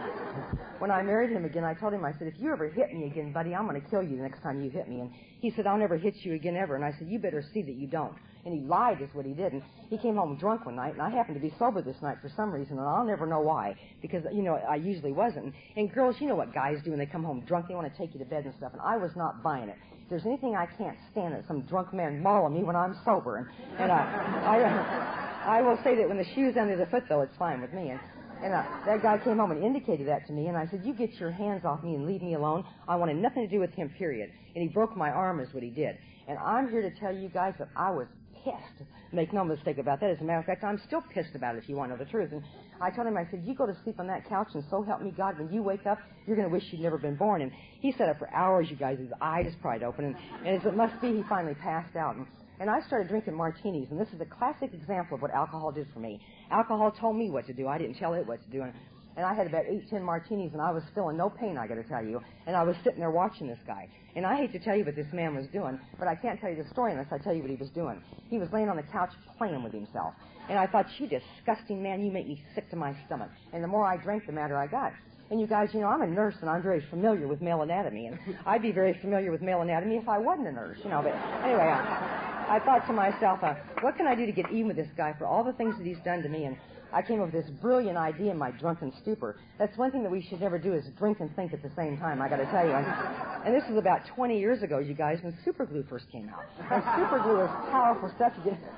When I married him again, I told him, I said, if you ever hit me again, buddy, I'm going to kill you the next time you hit me. And he said, I'll never hit you again ever. And I said, you better see that you don't. And he lied is what he did. And he came home drunk one night, and I happened to be sober this night for some reason, and I'll never know why, because, you know, I usually wasn't. And girls, you know what guys do when they come home drunk. They want to take you to bed and stuff, and I was not buying it. If there's anything I can't stand, it's some drunk man mauling me when I'm sober. And, and I, I, I will say that when the shoe's under the foot, though, it's fine with me. And, And uh, that guy came home and indicated that to me, and I said, you get your hands off me and leave me alone. I wanted nothing to do with him, period. And he broke my arm is what he did. And I'm here to tell you guys that I was pissed. Make no mistake about that. As a matter of fact, I'm still pissed about it, if you want to know the truth. And I told him, I said, you go to sleep on that couch, and so help me God, when you wake up, you're going to wish you'd never been born. And he sat up for hours, you guys, his eyes pried open. And, and as it must be, he finally passed out. And And I started drinking martinis, and this is a classic example of what alcohol did for me. Alcohol told me what to do. I didn't tell it what to do. And, and I had about eight, ten martinis, and I was feeling no pain, I got to tell you. And I was sitting there watching this guy. And I hate to tell you what this man was doing, but I can't tell you the story unless I tell you what he was doing. He was laying on the couch playing with himself. And I thought, you disgusting man, you make me sick to my stomach. And the more I drank, the madder I got. And you guys, you know, I'm a nurse, and I'm very familiar with male anatomy. And I'd be very familiar with male anatomy if I wasn't a nurse, you know. But anyway, I, I thought to myself, uh, what can I do to get even with this guy for all the things that he's done to me? And I came up with this brilliant idea in my drunken stupor. That's one thing that we should never do, is drink and think at the same time, I got to tell you. And, and this was about twenty years ago, you guys, when super glue first came out. And super glue is powerful stuff. You get...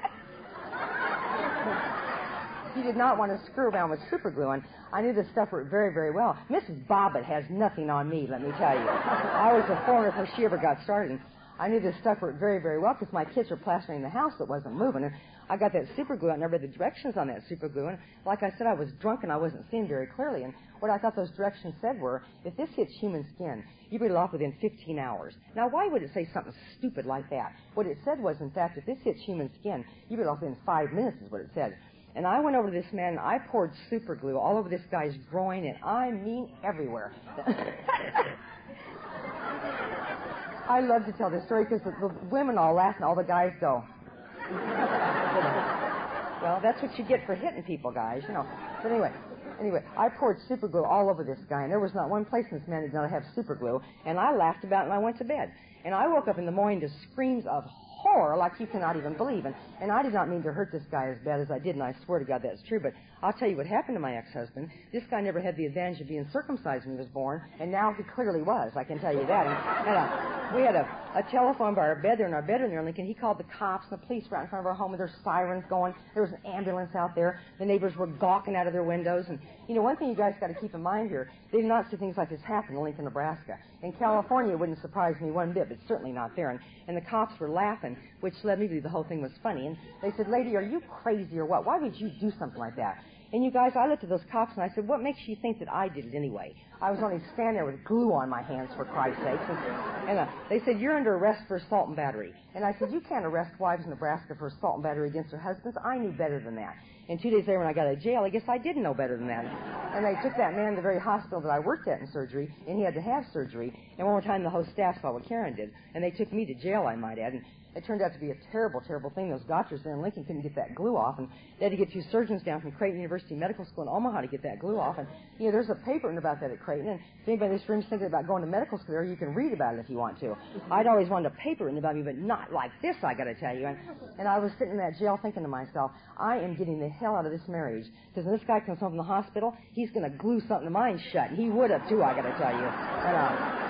He did not want to screw around with super glue, and I knew this stuff worked very, very well. Missus Bobbitt has nothing on me, let me tell you. I was a foreigner before she ever got started, and I knew this stuff worked very, very well because my kids were plastering the house that wasn't moving, and I got that super glue, and I read the directions on that super glue, and like I said, I was drunk and I wasn't seeing very clearly, and what I thought those directions said were, if this hits human skin, you beat it off within fifteen hours. Now, why would it say something stupid like that? What it said was, in fact, if this hits human skin, you beat it off within five minutes is what it said. And I went over to this man, and I poured super glue all over this guy's groin, and I mean everywhere. I love to tell this story because the, the women all laugh, and all the guys go. Well, that's what you get for hitting people, guys, you know. But anyway, anyway, I poured super glue all over this guy, and there was not one place in this man that did not have super glue, and I laughed about it, and I went to bed. And I woke up in the morning to screams of horror like you cannot even believe. And, and I did not mean to hurt this guy as bad as I did, and I swear to God that's true. But I'll tell you what happened to my ex-husband. This guy never had the advantage of being circumcised when he was born, and now he clearly was. I can tell you that. And, and uh, we had a, a telephone by our bed there in our bedroom there in Lincoln. He called the cops, and the police were out in front of our home with their sirens going. There was an ambulance out there. The neighbors were gawking out of their windows. And, you know, one thing you guys got to keep in mind here, they did not see things like this happen in Lincoln, Nebraska. In California, it wouldn't surprise me one bit, but certainly not there. And, and the cops were laughing, which led me to believe the whole thing was funny. And they said, "Lady, are you crazy or what? Why would you do something like that?" And you guys, I looked at those cops and I said, "What makes you think that I did it anyway? I was only standing there with glue on my hands, for Christ's sake." And, and uh, they said, "You're under arrest for assault and battery." And I said, "You can't arrest wives in Nebraska for assault and battery against their husbands." I knew better than that. And two days later when I got out of jail, I guess I didn't know better than that. And they took that man to the very hospital that I worked at in surgery, and he had to have surgery. And one more time the whole staff saw what Karen did. And they took me to jail, I might add. And it turned out to be a terrible, terrible thing. Those doctors there in Lincoln couldn't get that glue off, and they had to get two surgeons down from Creighton University Medical School in Omaha to get that glue off. And, you know, there's a paper written about that at Creighton, and if anybody in this room is thinking about going to medical school there, you can read about it if you want to. I'd always wanted a paper written about me, but not like this, I got to tell you. And, and I was sitting in that jail thinking to myself, I am getting the hell out of this marriage, because when this guy comes home from the hospital, he's going to glue something of mine shut, and he would have, too, I got to tell you. And, uh,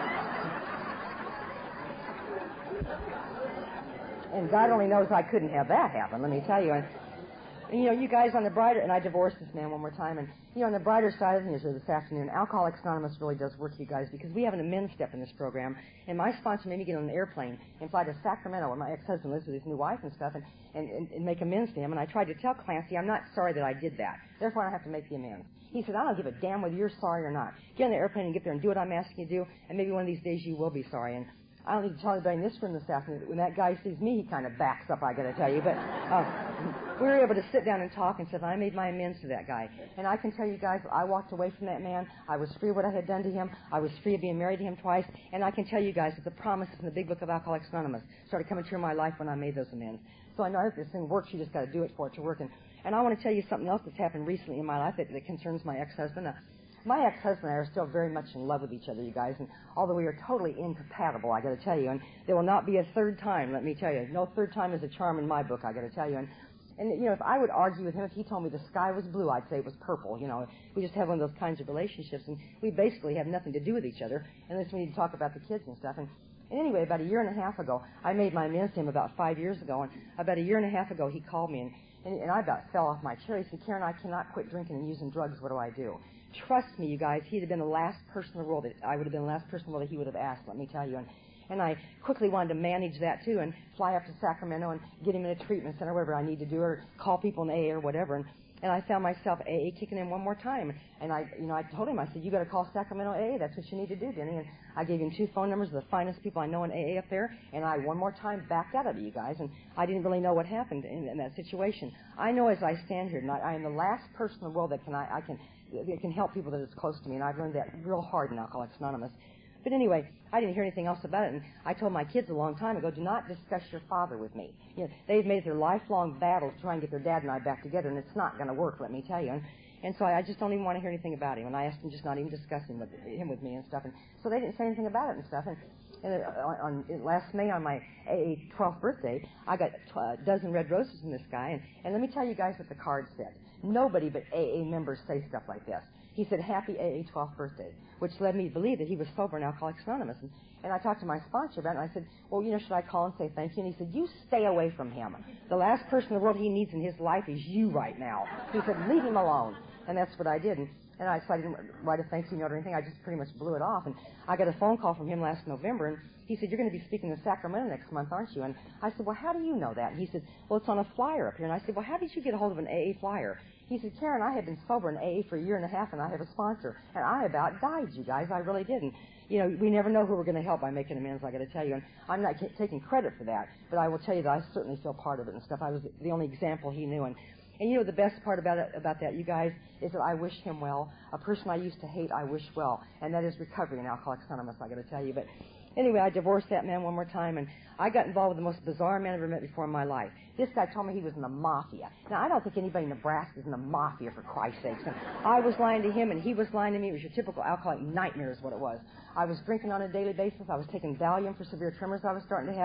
And God only knows I couldn't have that happen, let me tell you. And, and, you know, you guys on the brighter, and I divorced this man one more time, and, you know, on the brighter side of things this afternoon, Alcoholics Anonymous really does work, you guys, because we have an amends step in this program, and my sponsor made me get on an airplane and fly to Sacramento where my ex-husband lives with his new wife and stuff, and, and, and, and make amends to him, and I tried to tell Clancy, I'm not sorry that I did that. Therefore, I have to make the amends. He said, I don't give a damn whether you're sorry or not. Get on the airplane and get there and do what I'm asking you to do, and maybe one of these days you will be sorry. And I don't need to tell anybody in this room this afternoon that when that guy sees me, he kind of backs up, I got to tell you. But uh, we were able to sit down and talk and said, I made my amends to that guy. And I can tell you guys, I walked away from that man. I was free of what I had done to him. I was free of being married to him twice. And I can tell you guys that the promises in the big book of Alcoholics Anonymous started coming true in my life when I made those amends. So I know that this thing works. You just got to do it for it to work. And, and I want to tell you something else that's happened recently in my life that, that concerns my ex-husband. Uh, My ex-husband and I are still very much in love with each other, you guys, and although we are totally incompatible, I got to tell you, and there will not be a third time, let me tell you. No third time is a charm in my book, I got to tell you. And, and, you know, if I would argue with him, if he told me the sky was blue, I'd say it was purple, you know. We just have one of those kinds of relationships, and we basically have nothing to do with each other, unless we need to talk about the kids and stuff. And, and anyway, about a year and a half ago, I made my amends to him about five years ago, and about a year and a half ago, he called me, and, and, and I about fell off my chair. He said, Karen, I cannot quit drinking and using drugs. What do I do? Trust me, you guys, he'd have been the last person in the world that I would have been the last person in the world that he would have asked, let me tell you. And, and I quickly wanted to manage that, too, and fly up to Sacramento and get him in a treatment center, whatever I need to do, or call people in A A or whatever. And, and I found myself A A kicking in one more time. And I, you know, I told him, I said, you got to call Sacramento A A. That's what you need to do, Denny. And I gave him two phone numbers of the finest people I know in A A up there. And I, one more time, backed out of it, you guys. And I didn't really know what happened in, in that situation. I know as I stand here tonight, I am the last person in the world that can, I, I can, that can help people that is close to me. And I've learned that real hard in Alcoholics Anonymous. But anyway, I didn't hear anything else about it, and I told my kids a long time ago, do not discuss your father with me. You know, they've made their lifelong battle to try and get their dad and I back together, and it's not going to work, let me tell you. And, and so I, I just don't even want to hear anything about him, and I asked them just not even discuss him with, him with me and stuff. And so they didn't say anything about it and stuff. And, and uh, on, on last May, on my A A twelfth birthday, I got a dozen red roses from this guy, and, and let me tell you guys what the card said. Nobody but A A members say stuff like this. He said, happy A A twelfth birthday, which led me to believe that he was sober in Alcoholics Anonymous. And, and I talked to my sponsor about it, and I said, well, you know, should I call and say thank you? And he said, you stay away from him. The last person in the world he needs in his life is you right now. He said, leave him alone. And that's what I did. And, and I decided I didn't write a thank you note or anything. I just pretty much blew it off. And I got a phone call from him last November, and he said, you're going to be speaking in Sacramento next month, aren't you? And I said, well, how do you know that? And he said, well, it's on a flyer up here. And I said, well, how did you get a hold of an A A flyer? He said, Karen, I have been sober in A A for a year and a half, and I have a sponsor. And I about died, you guys. I really didn't. You know, we never know who we're going to help by making amends, I got to tell you. And I'm not c- taking credit for that, but I will tell you that I certainly feel part of it and stuff. I was the only example he knew. And, and you know, the best part about it, about that, you guys, is that I wish him well. A person I used to hate, I wish well. And that is recovery in Alcoholics Anonymous, I got to tell you. But anyway, I divorced that man one more time, and I got involved with the most bizarre man I've ever met before in my life. This guy told me he was in the mafia. Now, I don't think anybody in Nebraska is in the mafia, for Christ's sakes. And I was lying to him, and he was lying to me. It was your typical alcoholic nightmare is what it was. I was drinking on a daily basis. I was taking Valium for severe tremors I was starting to have.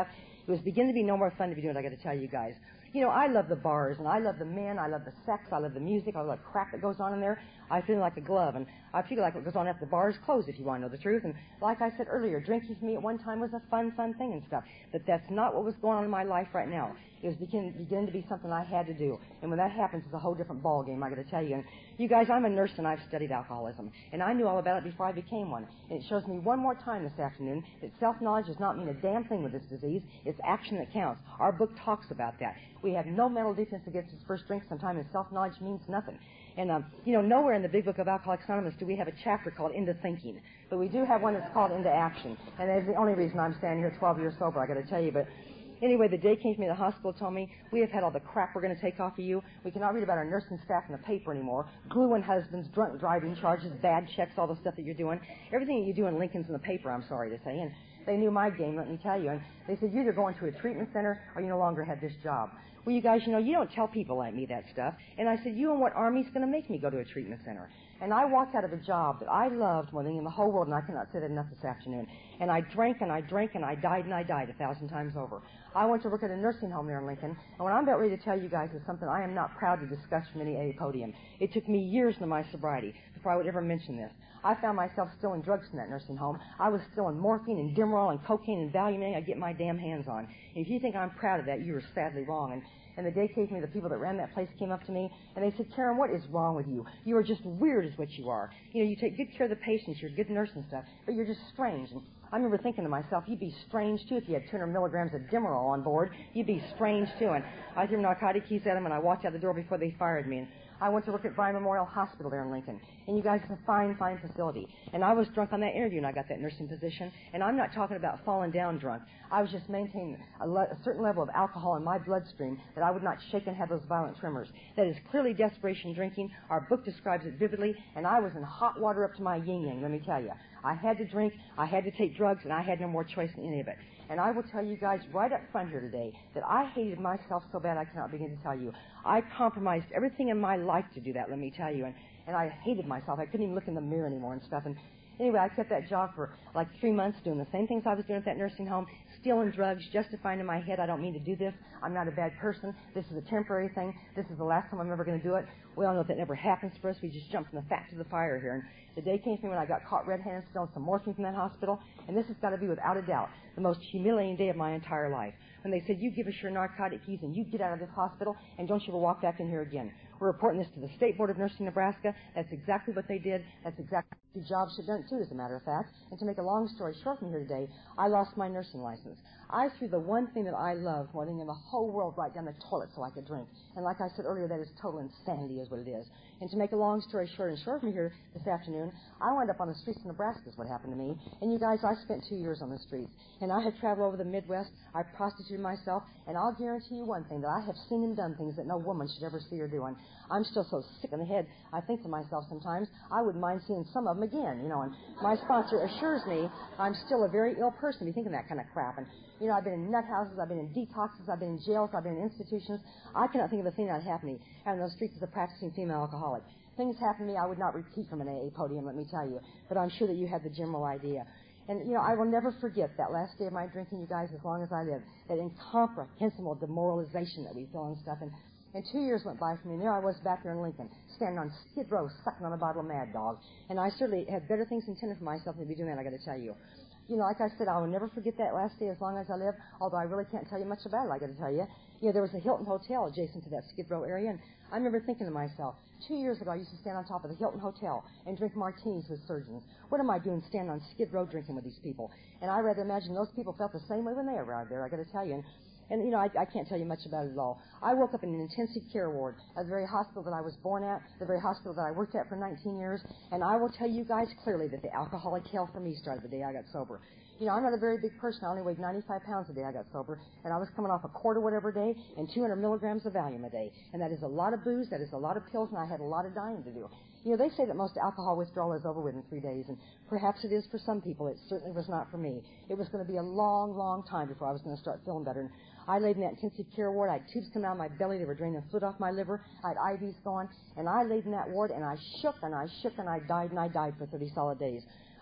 It was beginning to be no more fun to be doing it, I got to tell you guys. You know, I love the bars, and I love the men, I love the sex, I love the music, I love the crap that goes on in there. I feel like a glove, and I feel like what goes on after the bar is closed, if you want to know the truth. And like I said earlier, drinking for me at one time was a fun, fun thing and stuff. But that's not what was going on in my life right now. It was beginning, beginning to be something I had to do. And when that happens, it's a whole different ball game, I got to tell you. And you guys, I'm a nurse, and I've studied alcoholism. And I knew all about it before I became one. And it shows me one more time this afternoon that self-knowledge does not mean a damn thing with this disease. It's action that counts. Our book talks about that. We have no mental defense against his first drink sometime, and self-knowledge means nothing. And, um, you know, nowhere in the big book of Alcoholics Anonymous do we have a chapter called Into Thinking. But we do have one that's called Into Action. And that's the only reason I'm standing here twelve years sober, I got to tell you. But anyway, the day came to me, the hospital told me, we have had all the crap we're going to take off of you. We cannot read about our nursing staff in the paper anymore. Gluing husbands, drunk driving charges, bad checks, all the stuff that you're doing. Everything that you do in Lincoln's in the paper, I'm sorry to say. And they knew my game, let me tell you. And they said, you're either going to a treatment center or you no longer have this job. Well, you guys, you know, you don't tell people like me that stuff. And I said, you and what army's going to make me go to a treatment center? And I walked out of a job that I loved more than in the whole world, and I cannot say that enough this afternoon. And I drank and I drank and I died and I died a thousand times over. I went to work at a nursing home there in Lincoln, and what I'm about ready to tell you guys is something I am not proud to discuss from any A A podium. It took me years into my sobriety before I would ever mention this. I found myself still in drugs in that nursing home. I was still in morphine and Demerol and cocaine and Valium, anything I get my damn hands on. And if you think I'm proud of that, you are sadly wrong. And And the day came to me, the people that ran that place came up to me, and they said, Karen, what is wrong with you? You are just weird is what you are. You know, you take good care of the patients, you're a good nurse and stuff, but you're just strange. And I remember thinking to myself, you'd be strange, too, if you had two hundred milligrams of Demerol on board. You'd be strange, too. And I threw narcotic keys at them, and I walked out the door before they fired me. And I went to work at Bryan Memorial Hospital there in Lincoln. And you guys, it's a fine, fine facility. And I was drunk on that interview, and I got that nursing position. And I'm not talking about falling down drunk. I was just maintaining a, le- a certain level of alcohol in my bloodstream that I would not shake and have those violent tremors. That is clearly desperation drinking. Our book describes it vividly. And I was in hot water up to my yin-yang, let me tell you. I had to drink, I had to take drugs, and I had no more choice than any of it. And I will tell you guys right up front here today that I hated myself so bad I cannot begin to tell you. I compromised everything in my life to do that, let me tell you. And, and I hated myself. I couldn't even look in the mirror anymore and stuff. And anyway, I kept that job for like three months doing the same things I was doing at that nursing home, stealing drugs, justifying in my head I don't mean to do this. I'm not a bad person. This is a temporary thing. This is the last time I'm ever going to do it. We all know that never happens for us. We just jump from the fat to the fire here. And the day came to me when I got caught red-handed stealing some morphine from that hospital, and this has got to be, without a doubt, the most humiliating day of my entire life. When they said, you give us your narcotic keys and you get out of this hospital and don't you ever walk back in here again. We're reporting this to the State Board of Nursing Nebraska. That's exactly what they did. That's exactly what the job should have done, too, as a matter of fact. And to make a long story short from here today, I lost my nursing license. I threw the one thing that I loved more than in the whole world right down the toilet so I could drink. And like I said earlier, that is total insanity is what it is. And to make a long story short and short from here this afternoon, I wound up on the streets of Nebraska is what happened to me. And you guys, I spent two years on the streets. And I had traveled over the Midwest. I prostituted myself. And I'll guarantee you one thing, that I have seen and done things that no woman should ever see her doing. I'm still so sick in the head, I think to myself sometimes, I wouldn't mind seeing some of them again, you know. And my sponsor assures me I'm still a very ill person to be thinking that kind of crap. And, you know, I've been in nut houses, I've been in detoxes, I've been in jails, I've been in institutions. I cannot think of a thing that happened to me out in those streets as a practicing female alcoholic. Things happen to me I would not repeat from an A A podium, let me tell you. But I'm sure that you have the general idea. And, you know, I will never forget that last day of my drinking, you guys, as long as I live, that incomprehensible demoralization that we feel and stuff. And, and two years went by for me, and there I was back there in Lincoln, standing on Skid Row, sucking on a bottle of Mad Dog. And I certainly had better things intended for myself than to be doing that, I got to tell you. You know, like I said, I will never forget that last day as long as I live, although I really can't tell you much about it, I got to tell you. You know, there was a Hilton Hotel adjacent to that Skid Row area, and I remember thinking to myself, two years ago I used to stand on top of the Hilton Hotel and drink martinis with surgeons. What am I doing standing on Skid Row drinking with these people? And I rather imagine those people felt the same way when they arrived there, I got to tell you. And, and you know, I, I can't tell you much about it at all. I woke up in an intensive care ward at the very hospital that I was born at, the very hospital that I worked at for nineteen years, and I will tell you guys clearly that the alcoholic hell for me started the day I got sober. You know, I'm not a very big person. I only weighed ninety-five pounds a day I got sober, and I was coming off a quart or whatever a day and two hundred milligrams of Valium a day. And that is a lot of booze, that is a lot of pills, and I had a lot of dying to do. You know, they say that most alcohol withdrawal is over with in three days, and perhaps it is for some people. It certainly was not for me. It was going to be a long, long time before I was going to start feeling better. And I laid in that intensive care ward. I had tubes coming out of my belly. They were draining fluid off my liver. I had I Vs going, and I laid in that ward, and I shook, and I shook, and I died, and I died for thirty solid days.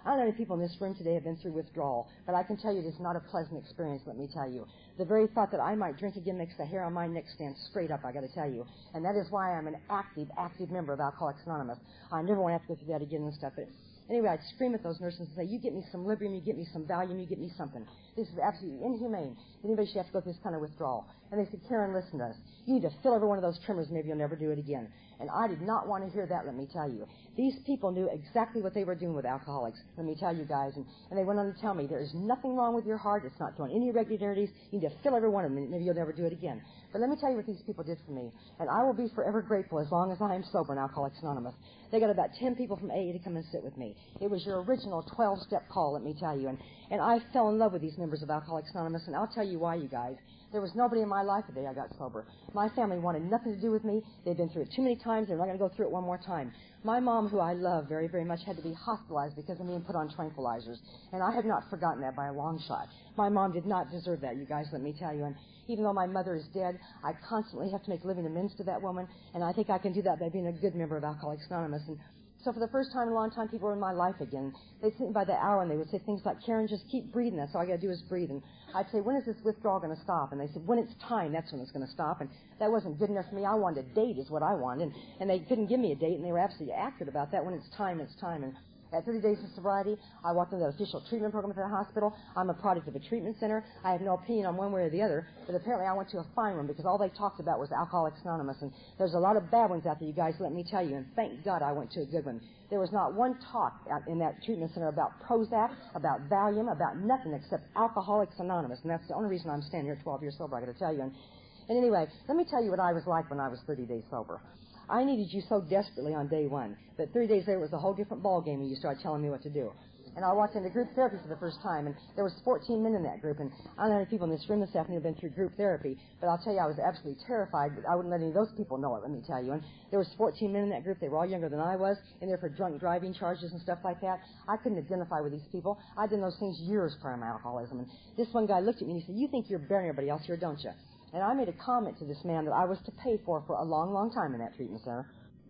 I don't know if people in this room today have been through withdrawal, but I can tell you it is not a pleasant experience, let me tell you. The very thought that I might drink again makes the hair on my neck stand straight up, I got to tell you. And that is why I'm an active, active member of Alcoholics Anonymous. I never want to have to go through that again and stuff. But anyway, I'd scream at those nurses and say, you get me some Librium, you get me some Valium, you get me something. This is absolutely inhumane. Anybody should have to go through this kind of withdrawal. And they said, Karen, listen to us. You need to fill every one of those trimmers, maybe you'll never do it again. And I did not want to hear that, let me tell you. These people knew exactly what they were doing with alcoholics, let me tell you guys. And, and they went on to tell me, there is nothing wrong with your heart. It's not doing any irregularities. You need to fill every one of them, maybe you'll never do it again. But let me tell you what these people did for me. And I will be forever grateful as long as I am sober in Alcoholics Anonymous. They got about ten people from A A to come and sit with me. It was your original twelve-step call, let me tell you. And, and I fell in love with these members of Alcoholics Anonymous, and I'll tell you why, you guys. There was nobody in my life the day I got sober. My family wanted nothing to do with me. They'd been through it too many times. They're not going to go through it one more time. My mom, who I love very, very much, had to be hospitalized because of me and put on tranquilizers. And I have not forgotten that by a long shot. My mom did not deserve that, you guys, let me tell you. And even though my mother is dead, I constantly have to make living amends to that woman. And I think I can do that by being a good member of Alcoholics Anonymous. And so for the first time in a long time, people were in my life again. They'd sit me by the hour and they would say things like, Karen, just keep breathing. That's all I got to do is breathe. And I'd say, when is this withdrawal going to stop? And they said, when it's time, that's when it's going to stop. And that wasn't good enough for me. I wanted a date is what I wanted. And, and they couldn't give me a date, and they were absolutely accurate about that. When it's time, it's time. And at thirty days of sobriety, I walked into the official treatment program at the hospital. I'm a product of a treatment center. I have no opinion on one way or the other, but apparently I went to a fine one because all they talked about was Alcoholics Anonymous. And there's a lot of bad ones out there, you guys, let me tell you, and thank God I went to a good one. There was not one talk out in that treatment center about Prozac, about Valium, about nothing except Alcoholics Anonymous, and that's the only reason I'm standing here twelve years sober, I got to tell you. And, and anyway, let me tell you what I was like when I was thirty days sober. I needed you so desperately on day one that three days later it was a whole different ball game when you started telling me what to do. And I walked into group therapy for the first time, and there was fourteen men in that group. And I don't know how many people in this room this afternoon have been through group therapy, but I'll tell you, I was absolutely terrified. But I wouldn't let any of those people know it, let me tell you. And there was fourteen men in that group. They were all younger than I was, and they're for drunk driving charges and stuff like that. I couldn't identify with these people. I'd done those things years prior to my alcoholism. And this one guy looked at me and he said, you think you're better than everybody else here, don't you? And I made a comment to this man that I was to pay for for a long, long time in that treatment center.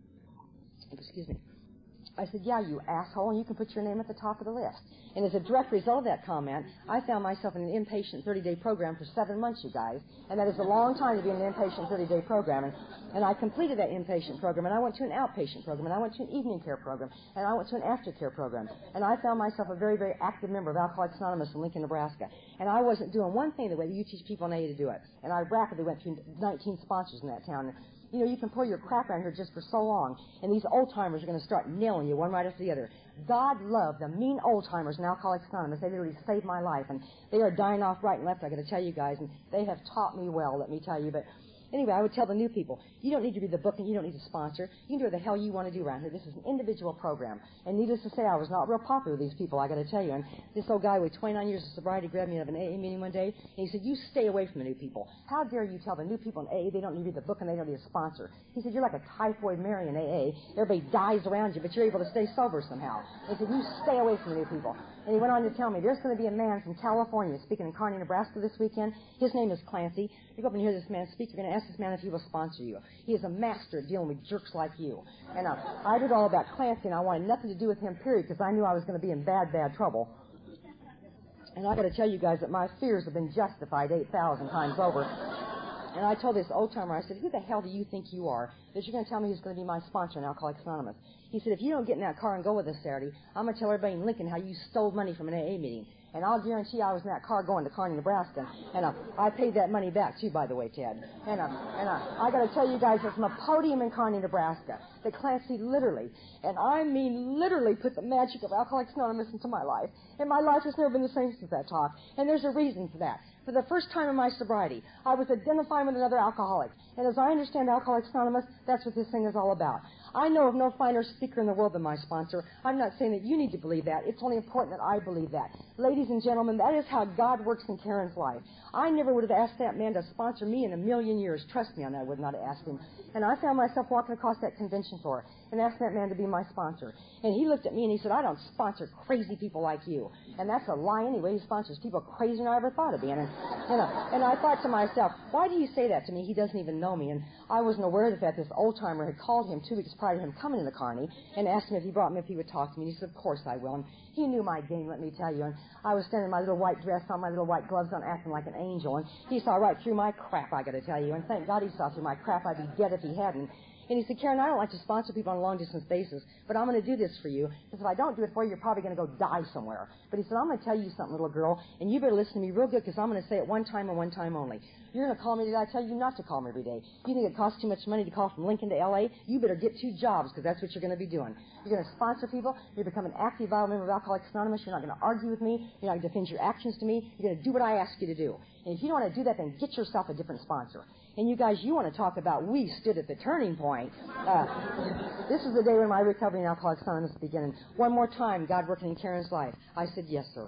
Excuse me. I said, yeah, you asshole, and you can put your name at the top of the list. And as a direct result of that comment, I found myself in an inpatient thirty-day program for seven months, you guys. And that is a long time to be in an inpatient thirty-day program. And, and I completed that inpatient program, and I went to an outpatient program, and I went to an evening care program, and I went to an aftercare program. And I found myself a very, very active member of Alcoholics Anonymous in Lincoln, Nebraska. And I wasn't doing one thing the way that you teach people in A A to do it. And I rapidly went through nineteen sponsors in that town. You know, you can pour your crap around here just for so long, and these old-timers are going to start nailing you one right after the other. God love the mean old-timers in Alcoholics Anonymous. They literally saved my life, and they are dying off right and left, I got to tell you guys, and they have taught me well, let me tell you. But anyway, I would tell the new people, you don't need to read the book and you don't need to sponsor. You can do what the hell you want to do around here. This is an individual program. And needless to say, I was not real popular with these people, I got to tell you. And this old guy with twenty-nine years of sobriety grabbed me out of an A A meeting one day, and he said, you stay away from the new people. How dare you tell the new people in A A they don't need to read the book and they don't need a sponsor? He said, you're like a typhoid Mary in A A. Everybody dies around you, but you're able to stay sober somehow. He said, you stay away from the new people. And he went on to tell me, there's going to be a man from California speaking in Kearney, Nebraska this weekend. His name is Clancy. You go up and hear this man speak, you're going to ask this man if he will sponsor you. He is a master at dealing with jerks like you. And uh, I did all about Clancy, and I wanted nothing to do with him, period, because I knew I was going to be in bad, bad trouble. And I got to tell you guys that my fears have been justified eight thousand times over. And I told this old-timer, I said, who the hell do you think you are that you're going to tell me who's going to be my sponsor in Alcoholics Anonymous? He said, if you don't get in that car and go with us Saturday, I'm going to tell everybody in Lincoln how you stole money from an A A meeting. And I'll guarantee I was in that car going to Kearney, Nebraska. And uh, I paid that money back, too, by the way, Ted. And, uh, and uh, I got to tell you guys, that from a podium in Kearney, Nebraska, that Clancy literally, and I mean literally, put the magic of Alcoholics Anonymous into my life. And my life has never been the same since that talk. And there's a reason for that. For the first time in my sobriety, I was identifying with another alcoholic. And as I understand Alcoholics Anonymous, that's what this thing is all about. I know of no finer speaker in the world than my sponsor. I'm not saying that you need to believe that. It's only important that I believe that. Ladies and gentlemen, that is how God works in Karen's life. I never would have asked that man to sponsor me in a million years. Trust me on that, I would not have asked him. And I found myself walking across that convention floor. and asked that man to be my sponsor. And he looked at me and he said, I don't sponsor crazy people like you. And that's a lie anyway. He sponsors people crazier than I ever thought of being. And, you know, and I thought to myself, why do you say that to me? He doesn't even know me. And I wasn't aware of the fact this old-timer had called him two weeks prior to him coming to the Carney and asked him if he brought me, if he would talk to me. And he said, of course I will. And he knew my game, let me tell you. And I was standing in my little white dress on, my little white gloves on, acting like an angel. And he saw right through my crap, I got to tell you. And thank God he saw through my crap. I'd be dead if he hadn't. And he said, Karen, I don't like to sponsor people on a long-distance basis, but I'm going to do this for you, because if I don't do it for you, you're probably going to go die somewhere. But he said, I'm going to tell you something, little girl, and you better listen to me real good, because I'm going to say it one time and one time only. You're going to call me today. I tell you not to call me every day. You think it costs too much money to call from Lincoln to L A? You better get two jobs, because that's what you're going to be doing. You're going to sponsor people. You're going to become an active, vital member of Alcoholics Anonymous. You're not going to argue with me. You're not going to defend your actions to me. You're going to do what I ask you to do. And if you don't want to do that, then get yourself a different sponsor. And you guys, you want to talk about we stood at the turning point. Uh, this is the day when my recovery in Alcoholics Anonymous began. And one more time, God working in Karen's life. I said, yes, sir.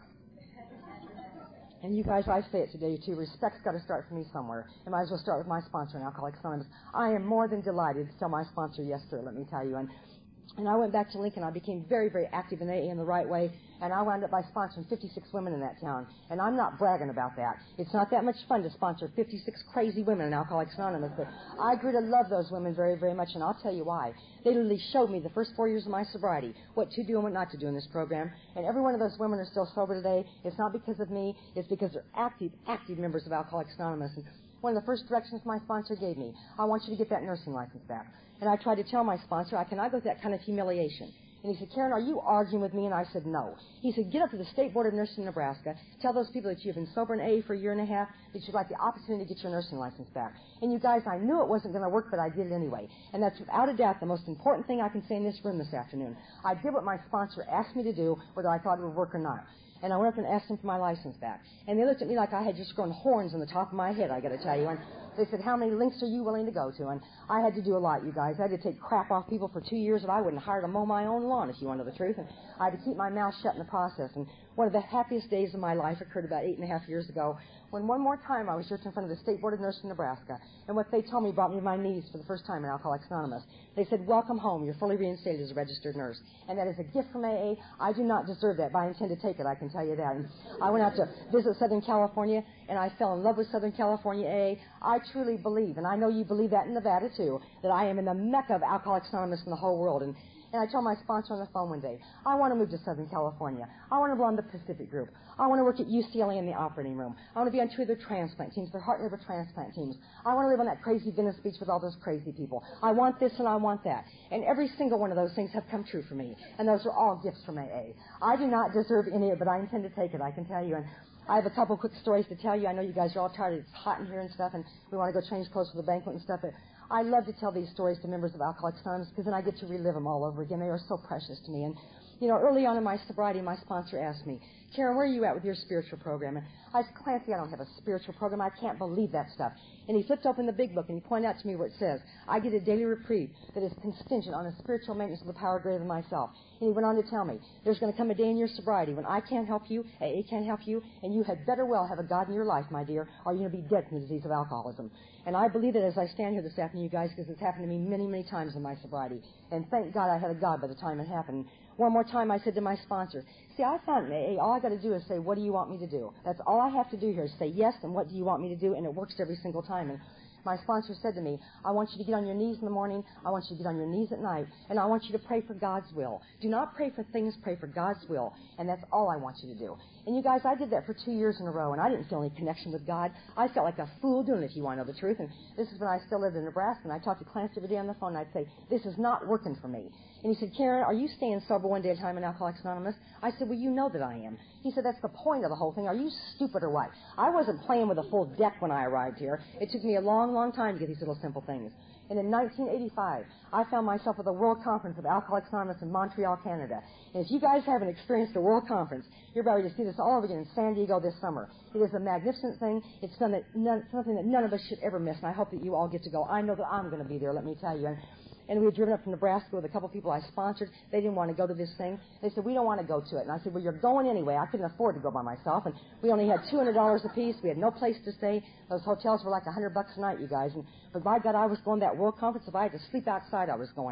And you guys, I say it today, too. Respect's got to start for me somewhere. And might as well start with my sponsor in Alcoholics Anonymous. I am more than delighted to tell my sponsor yes, sir, let me tell you. And And I went back to Lincoln. I became very, very active in A A in the right way, and I wound up by sponsoring fifty-six women in that town. And I'm not bragging about that. It's not that much fun to sponsor fifty-six crazy women in Alcoholics Anonymous, but I grew to love those women very, very much, and I'll tell you why. They literally showed me the first four years of my sobriety what to do and what not to do in this program, and every one of those women are still sober today. It's not because of me. It's because they're active, active members of Alcoholics Anonymous. And one of the first directions my sponsor gave me, I want you to get that nursing license back. And I tried to tell my sponsor, I cannot go through that kind of humiliation. And he said, Karen, are you arguing with me? And I said, no. He said, get up to the State Board of Nursing in Nebraska. Tell those people that you've been sober in A A for a year and a half, that you'd like the opportunity to get your nursing license back. And you guys, I knew it wasn't going to work, but I did it anyway. And that's without a doubt the most important thing I can say in this room this afternoon. I did what my sponsor asked me to do, whether I thought it would work or not. And I went up and asked them for my license back. And they looked at me like I had just grown horns on the top of my head, I got to tell you. And they said, how many links are you willing to go to? And I had to do a lot, you guys. I had to take crap off people for two years that I wouldn't hire to mow my own lawn, if you want to know the truth. And I had to keep my mouth shut in the process. And one of the happiest days of my life occurred about eight and a half years ago, when one more time I was just in front of the State Board of Nursing in Nebraska. And what they told me brought me to my knees for the first time in Alcoholics Anonymous. They said, welcome home. You're fully reinstated as a registered nurse. And that is a gift from A A. I do not deserve that, but I intend to take it, I can tell you that. And I went out to visit Southern California, and I fell in love with Southern California A A. I truly believe, and I know you believe that in Nevada, too, that I am in the mecca of Alcoholics Anonymous in the whole world. And And I told my sponsor on the phone one day, I want to move to Southern California. I want to run the Pacific Group. I want to work at U C L A in the operating room. I want to be on two of their transplant teams, their heart and liver transplant teams. I want to live on that crazy Venice Beach with all those crazy people. I want this and I want that. And every single one of those things have come true for me. And those are all gifts from A A. I do not deserve any of it, but I intend to take it, I can tell you. And I have a couple quick stories to tell you. I know you guys are all tired. It's hot in here and stuff, and we want to go change clothes for the banquet and stuff. But I love to tell these stories to members of Alcoholics Anonymous because then I get to relive them all over again. They are so precious to me. And, you know, early on in my sobriety, my sponsor asked me, Karen, where are you at with your spiritual program? And I said, Clancy, I don't have a spiritual program. I can't believe that stuff. And he flipped open the big book and he pointed out to me where it says, I get a daily reprieve that is contingent on a spiritual maintenance of the power greater than myself. And he went on to tell me, there's going to come a day in your sobriety when I can't help you, A A can't help you, and you had better well have a God in your life, my dear, or you're going to be dead from the disease of alcoholism. And I believe it as I stand here this afternoon, you guys, because it's happened to me many, many times in my sobriety. And thank God I had a God by the time it happened. One more time I said to my sponsor, see, I found in A A, all I got to do is say, what do you want me to do? That's all I have to do here is say yes, and what do you want me to do? And it works every single time. And my sponsor said to me, I want you to get on your knees in the morning, I want you to get on your knees at night, and I want you to pray for God's will. Do not pray for things, pray for God's will, and that's all I want you to do. And you guys, I did that for two years in a row, and I didn't feel any connection with God. I felt like a fool doing it, if you want to know the truth, and this is when I still lived in Nebraska, and I talked to Clancy every day on the phone, and I'd say, this is not working for me. And he said, Karen, are you staying sober one day at a time in Alcoholics Anonymous? I said, well, you know that I am. He said, that's the point of the whole thing. Are you stupid or what? I wasn't playing with a full deck when I arrived here. It took me a long, long time to get these little simple things. And in nineteen eighty-five, I found myself at the World Conference of Alcoholics Anonymous in Montreal, Canada. And if you guys haven't experienced the World Conference, you're about to see this all over again in San Diego this summer. It is a magnificent thing. It's done that none, something that none of us should ever miss, and I hope that you all get to go. I know that I'm going to be there, let me tell you. And And we had driven up from Nebraska with a couple of people I sponsored. They didn't want to go to this thing. They said, we don't want to go to it. And I said, well, you're going anyway. I couldn't afford to go by myself. And we only had two hundred dollars apiece. We had no place to stay. Those hotels were like one hundred bucks a night, you guys. And, but by God, I was going to that World Conference. If I had to sleep outside, I was going. And,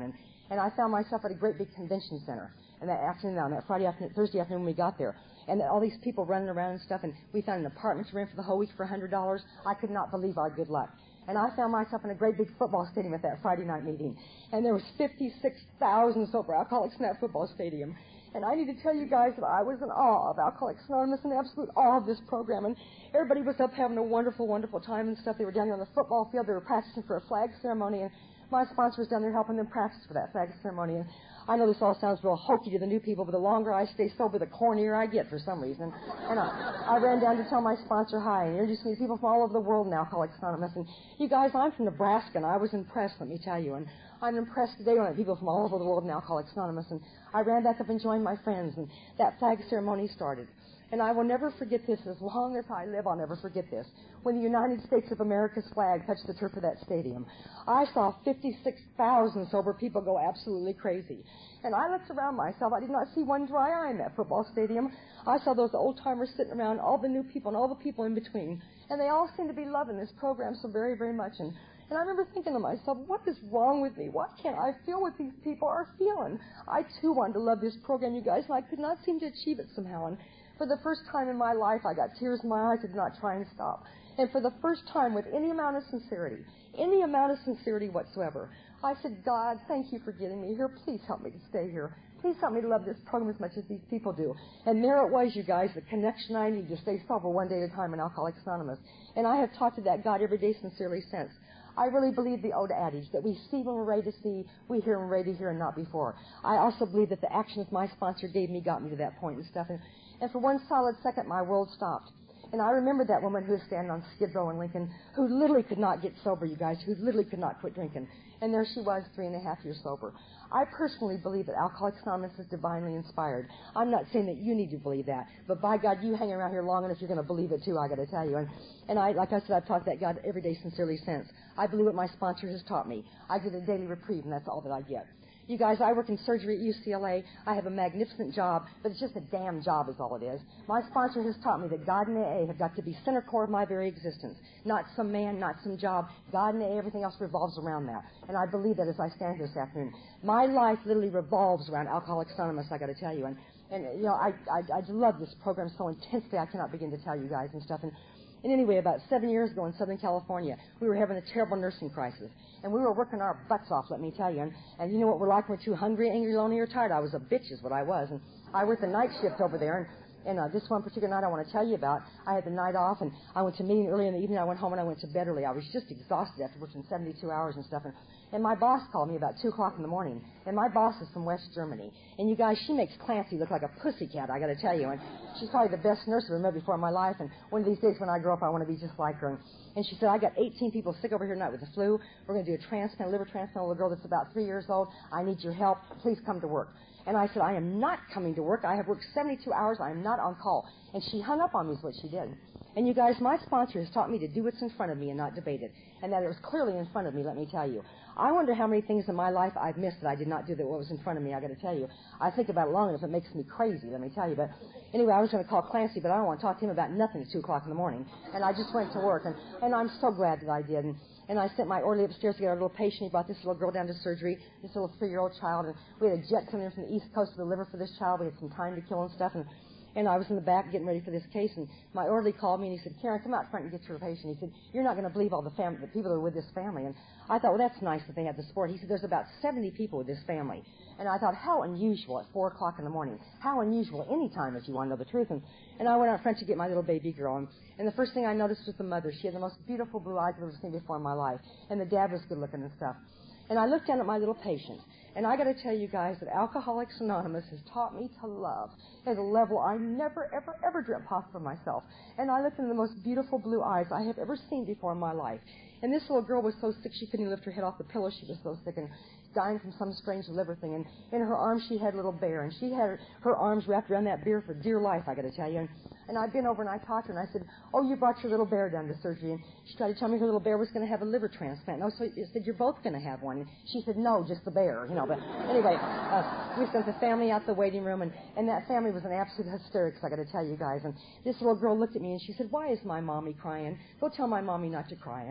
And I found myself at a great big convention center. And that afternoon, on that Friday afternoon, Thursday afternoon when we got there, and all these people running around and stuff, and we found an apartment to rent for the whole week for one hundred dollars. I could not believe our good luck. And I found myself in a great big football stadium at that Friday night meeting. And there was fifty-six thousand sober alcoholics in that football stadium. And I need to tell you guys that I was in awe of Alcoholics Anonymous, in absolute awe of this program. And everybody was up having a wonderful, wonderful time and stuff. They were down there on the football field. They were practicing for a flag ceremony. And my sponsor was down there helping them practice for that flag ceremony. And I know this all sounds real hokey to the new people, but the longer I stay sober, the cornier I get for some reason. And I, I ran down to tell my sponsor hi, and introduced me to people from all over the world in Alcoholics Anonymous. And you guys, I'm from Nebraska, and I was impressed, let me tell you. And I'm impressed today when I have people from all over the world in Alcoholics Anonymous. And I ran back up and joined my friends, and that flag ceremony started. And I will never forget this. As long as I live, I'll never forget this. When the United States of America's flag touched the turf of that stadium, I saw fifty-six thousand sober people go absolutely crazy. And I looked around myself. I did not see one dry eye in that football stadium. I saw those old-timers sitting around, all the new people and all the people in between. And they all seemed to be loving this program so very, very much. And, and I remember thinking to myself, what is wrong with me? What can't I feel what these people are feeling? I, too, wanted to love this program, you guys, and I could not seem to achieve it somehow. And for the first time in my life, I got tears in my eyes. I did not try and stop. And for the first time, with any amount of sincerity, any amount of sincerity whatsoever, I said, God, thank you for getting me here. Please help me to stay here. Please help me to love this program as much as these people do. And there it was, you guys, the connection I need to stay sober one day at a time in Alcoholics Anonymous. And I have talked to that God every day sincerely since. I really believe the old adage that we see when we're ready to see, we hear when we're ready to hear, and not before. I also believe that the actions my sponsor gave me got me to that point and stuff. And, and for one solid second, my world stopped. And I remember that woman who was standing on Skid Row in Lincoln, who literally could not get sober, you guys, who literally could not quit drinking. And there she was, three and a half years sober. I personally believe that Alcoholics Anonymous is divinely inspired. I'm not saying that you need to believe that, but by God, you hang around here long enough, you're going to believe it too, I got to tell you. And, and I, like I said, I've talked to that God every day sincerely since. I believe what my sponsor has taught me. I get a daily reprieve, and that's all that I get. You guys, I work in surgery at U C L A. I have a magnificent job, but it's just a damn job is all it is. My sponsor has taught me that God and A A have got to be center core of my very existence. Not some man, not some job. God and A A, everything else revolves around that. And I believe that as I stand here this afternoon. My life literally revolves around Alcoholics Anonymous, I got to tell you. And, and you know, I, I, I love this program so intensely I cannot begin to tell you guys and stuff. And, And anyway, about seven years ago in Southern California, we were having a terrible nursing crisis. And we were working our butts off, let me tell you. And, and you know what we're like? We're too hungry, angry, lonely, or tired. I was a bitch is what I was. And I worked the night shift over there. And, and uh, this one particular night I want to tell you about, I had the night off, and I went to a meeting early in the evening. I went home, and I went to bed early. I was just exhausted after working seventy-two hours and stuff. And, and my boss called me about two o'clock in the morning. And my boss is from West Germany. And you guys, she makes Clancy look like a pussycat, I got to tell you. And she's probably the best nurse I've ever met before in my life. And one of these days when I grow up, I want to be just like her. And, and she said, I got eighteen people sick over here tonight with the flu. We're going to do a transplant, liver transplant on a girl that's about three years old. I need your help. Please come to work. And I said, I am not coming to work. I have worked seventy-two hours. I am not on call. And she hung up on me is what she did. And you guys, my sponsor has taught me to do what's in front of me and not debate it. And that it was clearly in front of me, let me tell you. I wonder how many things in my life I've missed that I did not do that what was in front of me, I got to tell you. I think about it long enough, it makes me crazy, let me tell you. But anyway, I was going to call Clancy, but I don't want to talk to him about nothing at two o'clock in the morning. And I just went to work, and, and I'm so glad that I did. And, and I sent my orderly upstairs to get our little patient. He brought this little girl down to surgery, this little three-year-old child, and we had a jet coming in from the East Coast to deliver for this child. We had some time to kill and stuff, and And I was in the back getting ready for this case, and my orderly called me, and he said, Karen, come out front and get your patient. He said, you're not going to believe all the fam- the people that are with this family. And I thought, well, that's nice that they have the support. He said, there's about seventy people with this family. And I thought, how unusual at four o'clock in the morning. How unusual any time if you want to know the truth. And, and I went out front to get my little baby girl. And, and the first thing I noticed was the mother. She had the most beautiful blue eyes I've ever seen before in my life. And the dad was good looking and stuff. And I looked down at my little patient. And I got to tell you guys that Alcoholics Anonymous has taught me to love at a level I never, ever, ever dreamt possible for myself. And I looked into the most beautiful blue eyes I have ever seen before in my life. And this little girl was so sick she couldn't even lift her head off the pillow. She was so sick and dying from some strange liver thing. And in her arms she had a little bear. And she had her, her arms wrapped around that bear for dear life, I got to tell you. And, and I'd been over and I talked to her and I said, oh, you brought your little bear down to surgery. And she tried to tell me her little bear was going to have a liver transplant. No, so I said, you're both going to have one. And she said, no, just the bear, you know. But anyway, uh, we sent the family out the waiting room, and, and that family was in absolute hysterics, I got to tell you guys. And this little girl looked at me and she said, why is my mommy crying? Go tell my mommy not to cry. And,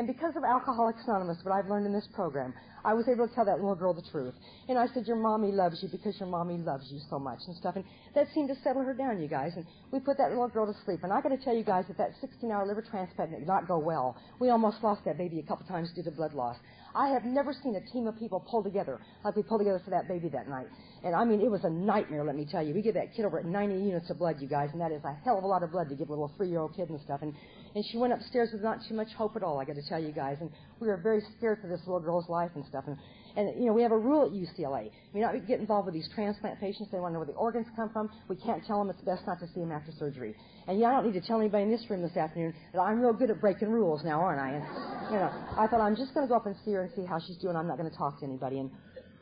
And because of Alcoholics Anonymous, what I've learned in this program, I was able to tell that little girl the truth. And I said, your mommy loves you because your mommy loves you so much and stuff. And that seemed to settle her down, you guys. And we put that little girl to sleep. And I got to tell you guys that that sixteen-hour liver transplant did not go well. We almost lost that baby a couple times due to blood loss. I have never seen a team of people pull together like we pulled together for that baby that night. And, I mean, it was a nightmare, let me tell you. We gave that kid over at ninety units of blood, you guys, and that is a hell of a lot of blood to give a little three-year-old kid and stuff. And, and she went upstairs with not too much hope at all, I got to tell you guys. And we were very scared for this little girl's life and stuff. And, and you know, we have a rule at U C L A. We not get involved with these transplant patients. They want to know where the organs come from. We can't tell them. It's best not to see them after surgery. And, yeah, I don't need to tell anybody in this room this afternoon that I'm real good at breaking rules now, aren't I? And, you know, I thought I'm just going to go up and see her and see how she's doing. I'm not going to talk to anybody. And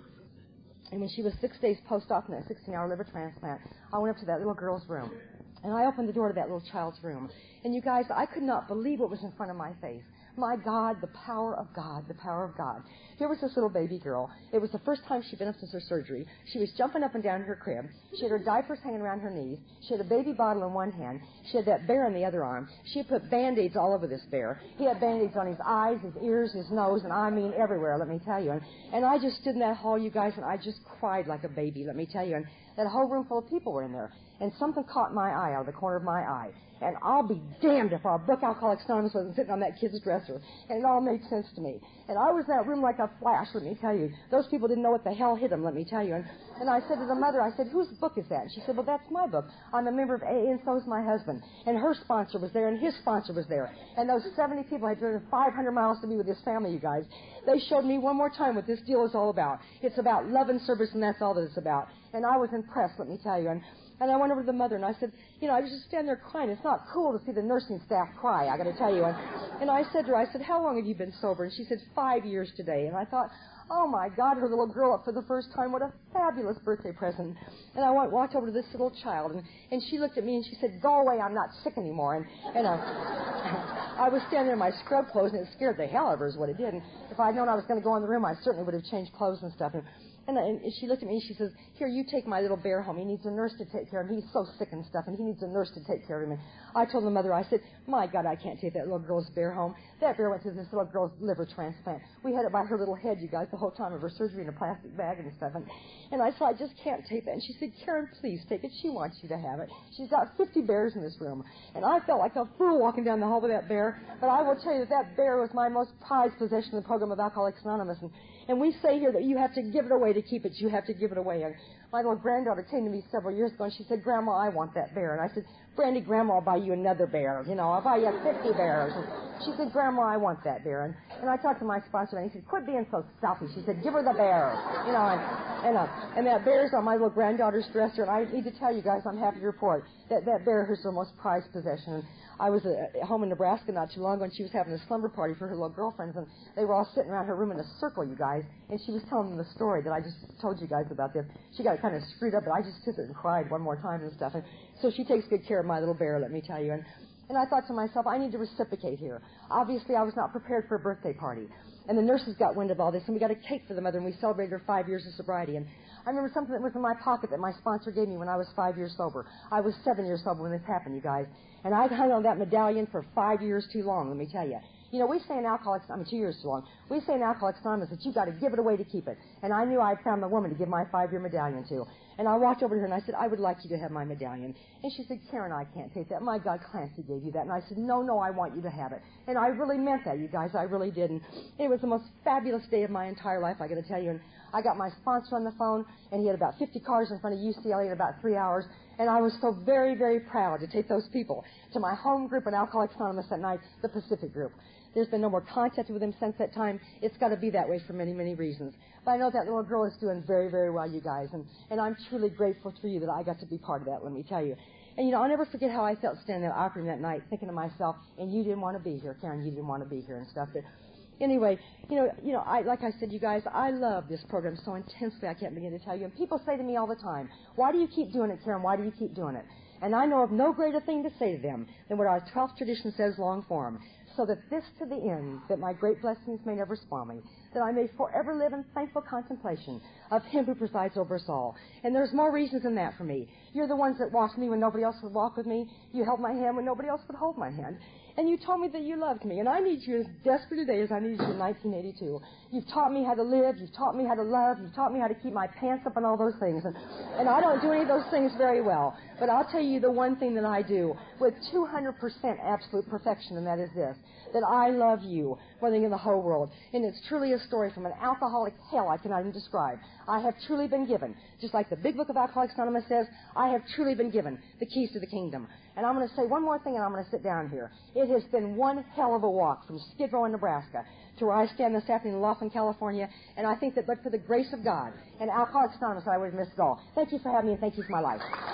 And when she was six days post-op in that sixteen-hour liver transplant, I went up to that little girl's room. And I opened the door to that little child's room. And you guys, I could not believe what was in front of my face. My God, the power of God, the power of God. Here was this little baby girl. It was the first time she'd been up since her surgery. She was jumping up and down in her crib. She had her diapers hanging around her knees. She had a baby bottle in one hand. She had that bear in the other arm. She had put Band-Aids all over this bear. He had Band-Aids on his eyes, his ears, his nose, and I mean everywhere, let me tell you. And, and I just stood in that hall, you guys, and I just cried like a baby, let me tell you. And that whole room full of people were in there. And something caught my eye out of the corner of my eye. And I'll be damned if our book Alcoholics Anonymous wasn't sitting on that kid's dresser. And it all made sense to me. And I was in that room like a flash, let me tell you. Those people didn't know what the hell hit them, let me tell you. And, and I said to the mother, I said, whose book is that? And she said, well, that's my book. I'm a member of A A, and so is my husband. And her sponsor was there, and his sponsor was there. And those seventy people had driven five hundred miles to be with this family, you guys. They showed me one more time what this deal is all about. It's about love and service, and that's all that it's about. And I was impressed, let me tell you. And And I went over to the mother, and I said, you know, I was just standing there crying. It's not cool to see the nursing staff cry, I got to tell you. And, and I said to her, I said, how long have you been sober? And she said, five years today. And I thought, oh, my God, her little girl up for the first time. What a fabulous birthday present. And I went, walked over to this little child, and, and she looked at me, and she said, go away, I'm not sick anymore. And, and uh, I was standing there in my scrub clothes, and it scared the hell out of her is what it did. And if I'd known I was going to go in the room, I certainly would have changed clothes and stuff. And, And, and she looked at me and she says, here, you take my little bear home. He needs a nurse to take care of him. He's so sick and stuff, and he needs a nurse to take care of him. And I told the mother, I said, my God, I can't take that little girl's bear home. That bear went through this little girl's liver transplant. We had it by her little head, you guys, the whole time of her surgery in a plastic bag and stuff. And, and I said, I just can't take that. And she said, Karen, please take it. She wants you to have it. She's got fifty bears in this room. And I felt like a fool walking down the hall with that bear. But I will tell you that that bear was my most prized possession in the program of Alcoholics Anonymous. And, and we say here that you have to give it away to keep it. You have to give it away. And my little granddaughter came to me several years ago, and she said, Grandma, I want that bear. And I said, Brandy, Grandma, I'll buy you another bear. You know, I'll buy you fifty bears. And she said, Grandma, I want that bear. And, and I talked to my sponsor, and he said, quit being so selfish. She said, give her the bear. You know, and, and, uh, and that bear's on my little granddaughter's dresser. And I need to tell you guys, I'm happy to report that that bear is her most prized possession. And I was at home in Nebraska not too long ago, and she was having a slumber party for her little girlfriends, and they were all sitting around her room in a circle, you guys, and she was telling them the story that I just told you guys about this. She got kind of screwed up, but I just kissed it and cried one more time and stuff. And so she takes good care of my little bear, let me tell you. And, and I thought to myself, I need to reciprocate here. Obviously, I was not prepared for a birthday party. And the nurses got wind of all this, and we got a cake for the mother, and we celebrated her five years of sobriety. And I remember something that was in my pocket that my sponsor gave me when I was five years sober. I was seven years sober when this happened, you guys. And I'd hung on that medallion for five years too long, let me tell you. You know, we say in Alcoholics, I mean, two years too long, we say in Alcoholics Anonymous that you got to give it away to keep it. And I knew I'd found the woman to give my five-year medallion to. And I walked over to her and I said, I would like you to have my medallion. And she said, Karen, I can't take that. My God, Clancy gave you that. And I said, no, no, I want you to have it. And I really meant that, you guys. I really did. And it was the most fabulous day of my entire life, I got to tell you. And I got my sponsor on the phone, and he had about fifty cars in front of U C L A in about three hours. And I was so very, very proud to take those people to my home group in Alcoholics Anonymous that night, the Pacific Group. There's been no more contact with him since that time. It's got to be that way for many, many reasons. But I know that little girl is doing very, very well, you guys. And, and I'm truly grateful for you that I got to be part of that, let me tell you. And, you know, I'll never forget how I felt standing there operating that night, thinking to myself, and you didn't want to be here, Karen, you didn't want to be here and stuff. But anyway, you know, you know, I, like I said, you guys, I love this program so intensely I can't begin to tell you. And people say to me all the time, why do you keep doing it, Karen? Why do you keep doing it? And I know of no greater thing to say to them than what our twelfth tradition says, long form. So that this to the end, that my great blessings may never spoil me, that I may forever live in thankful contemplation of Him who presides over us all. And there's more reasons than that for me. You're the ones that walked me when nobody else would walk with me. You held my hand when nobody else would hold my hand. And you told me that you loved me. And I need you as desperate today as I needed you in nineteen eighty-two. You've taught me how to live. You've taught me how to love. You've taught me how to keep my pants up and all those things. And, and I don't do any of those things very well. But I'll tell you the one thing that I do with two hundred percent absolute perfection, and that is this, that I love you more than in the whole world. And it's truly a story from an alcoholic hell I cannot even describe. I have truly been given, just like the big book of Alcoholics Anonymous says, I have truly been given the keys to the kingdom. And I'm going to say one more thing, and I'm going to sit down here. It has been one hell of a walk from Skid Row in Nebraska to where I stand this afternoon in Laughlin, California, and I think that but for the grace of God and Alcoholics Anonymous, I would have missed it all. Thank you for having me, and thank you for my life.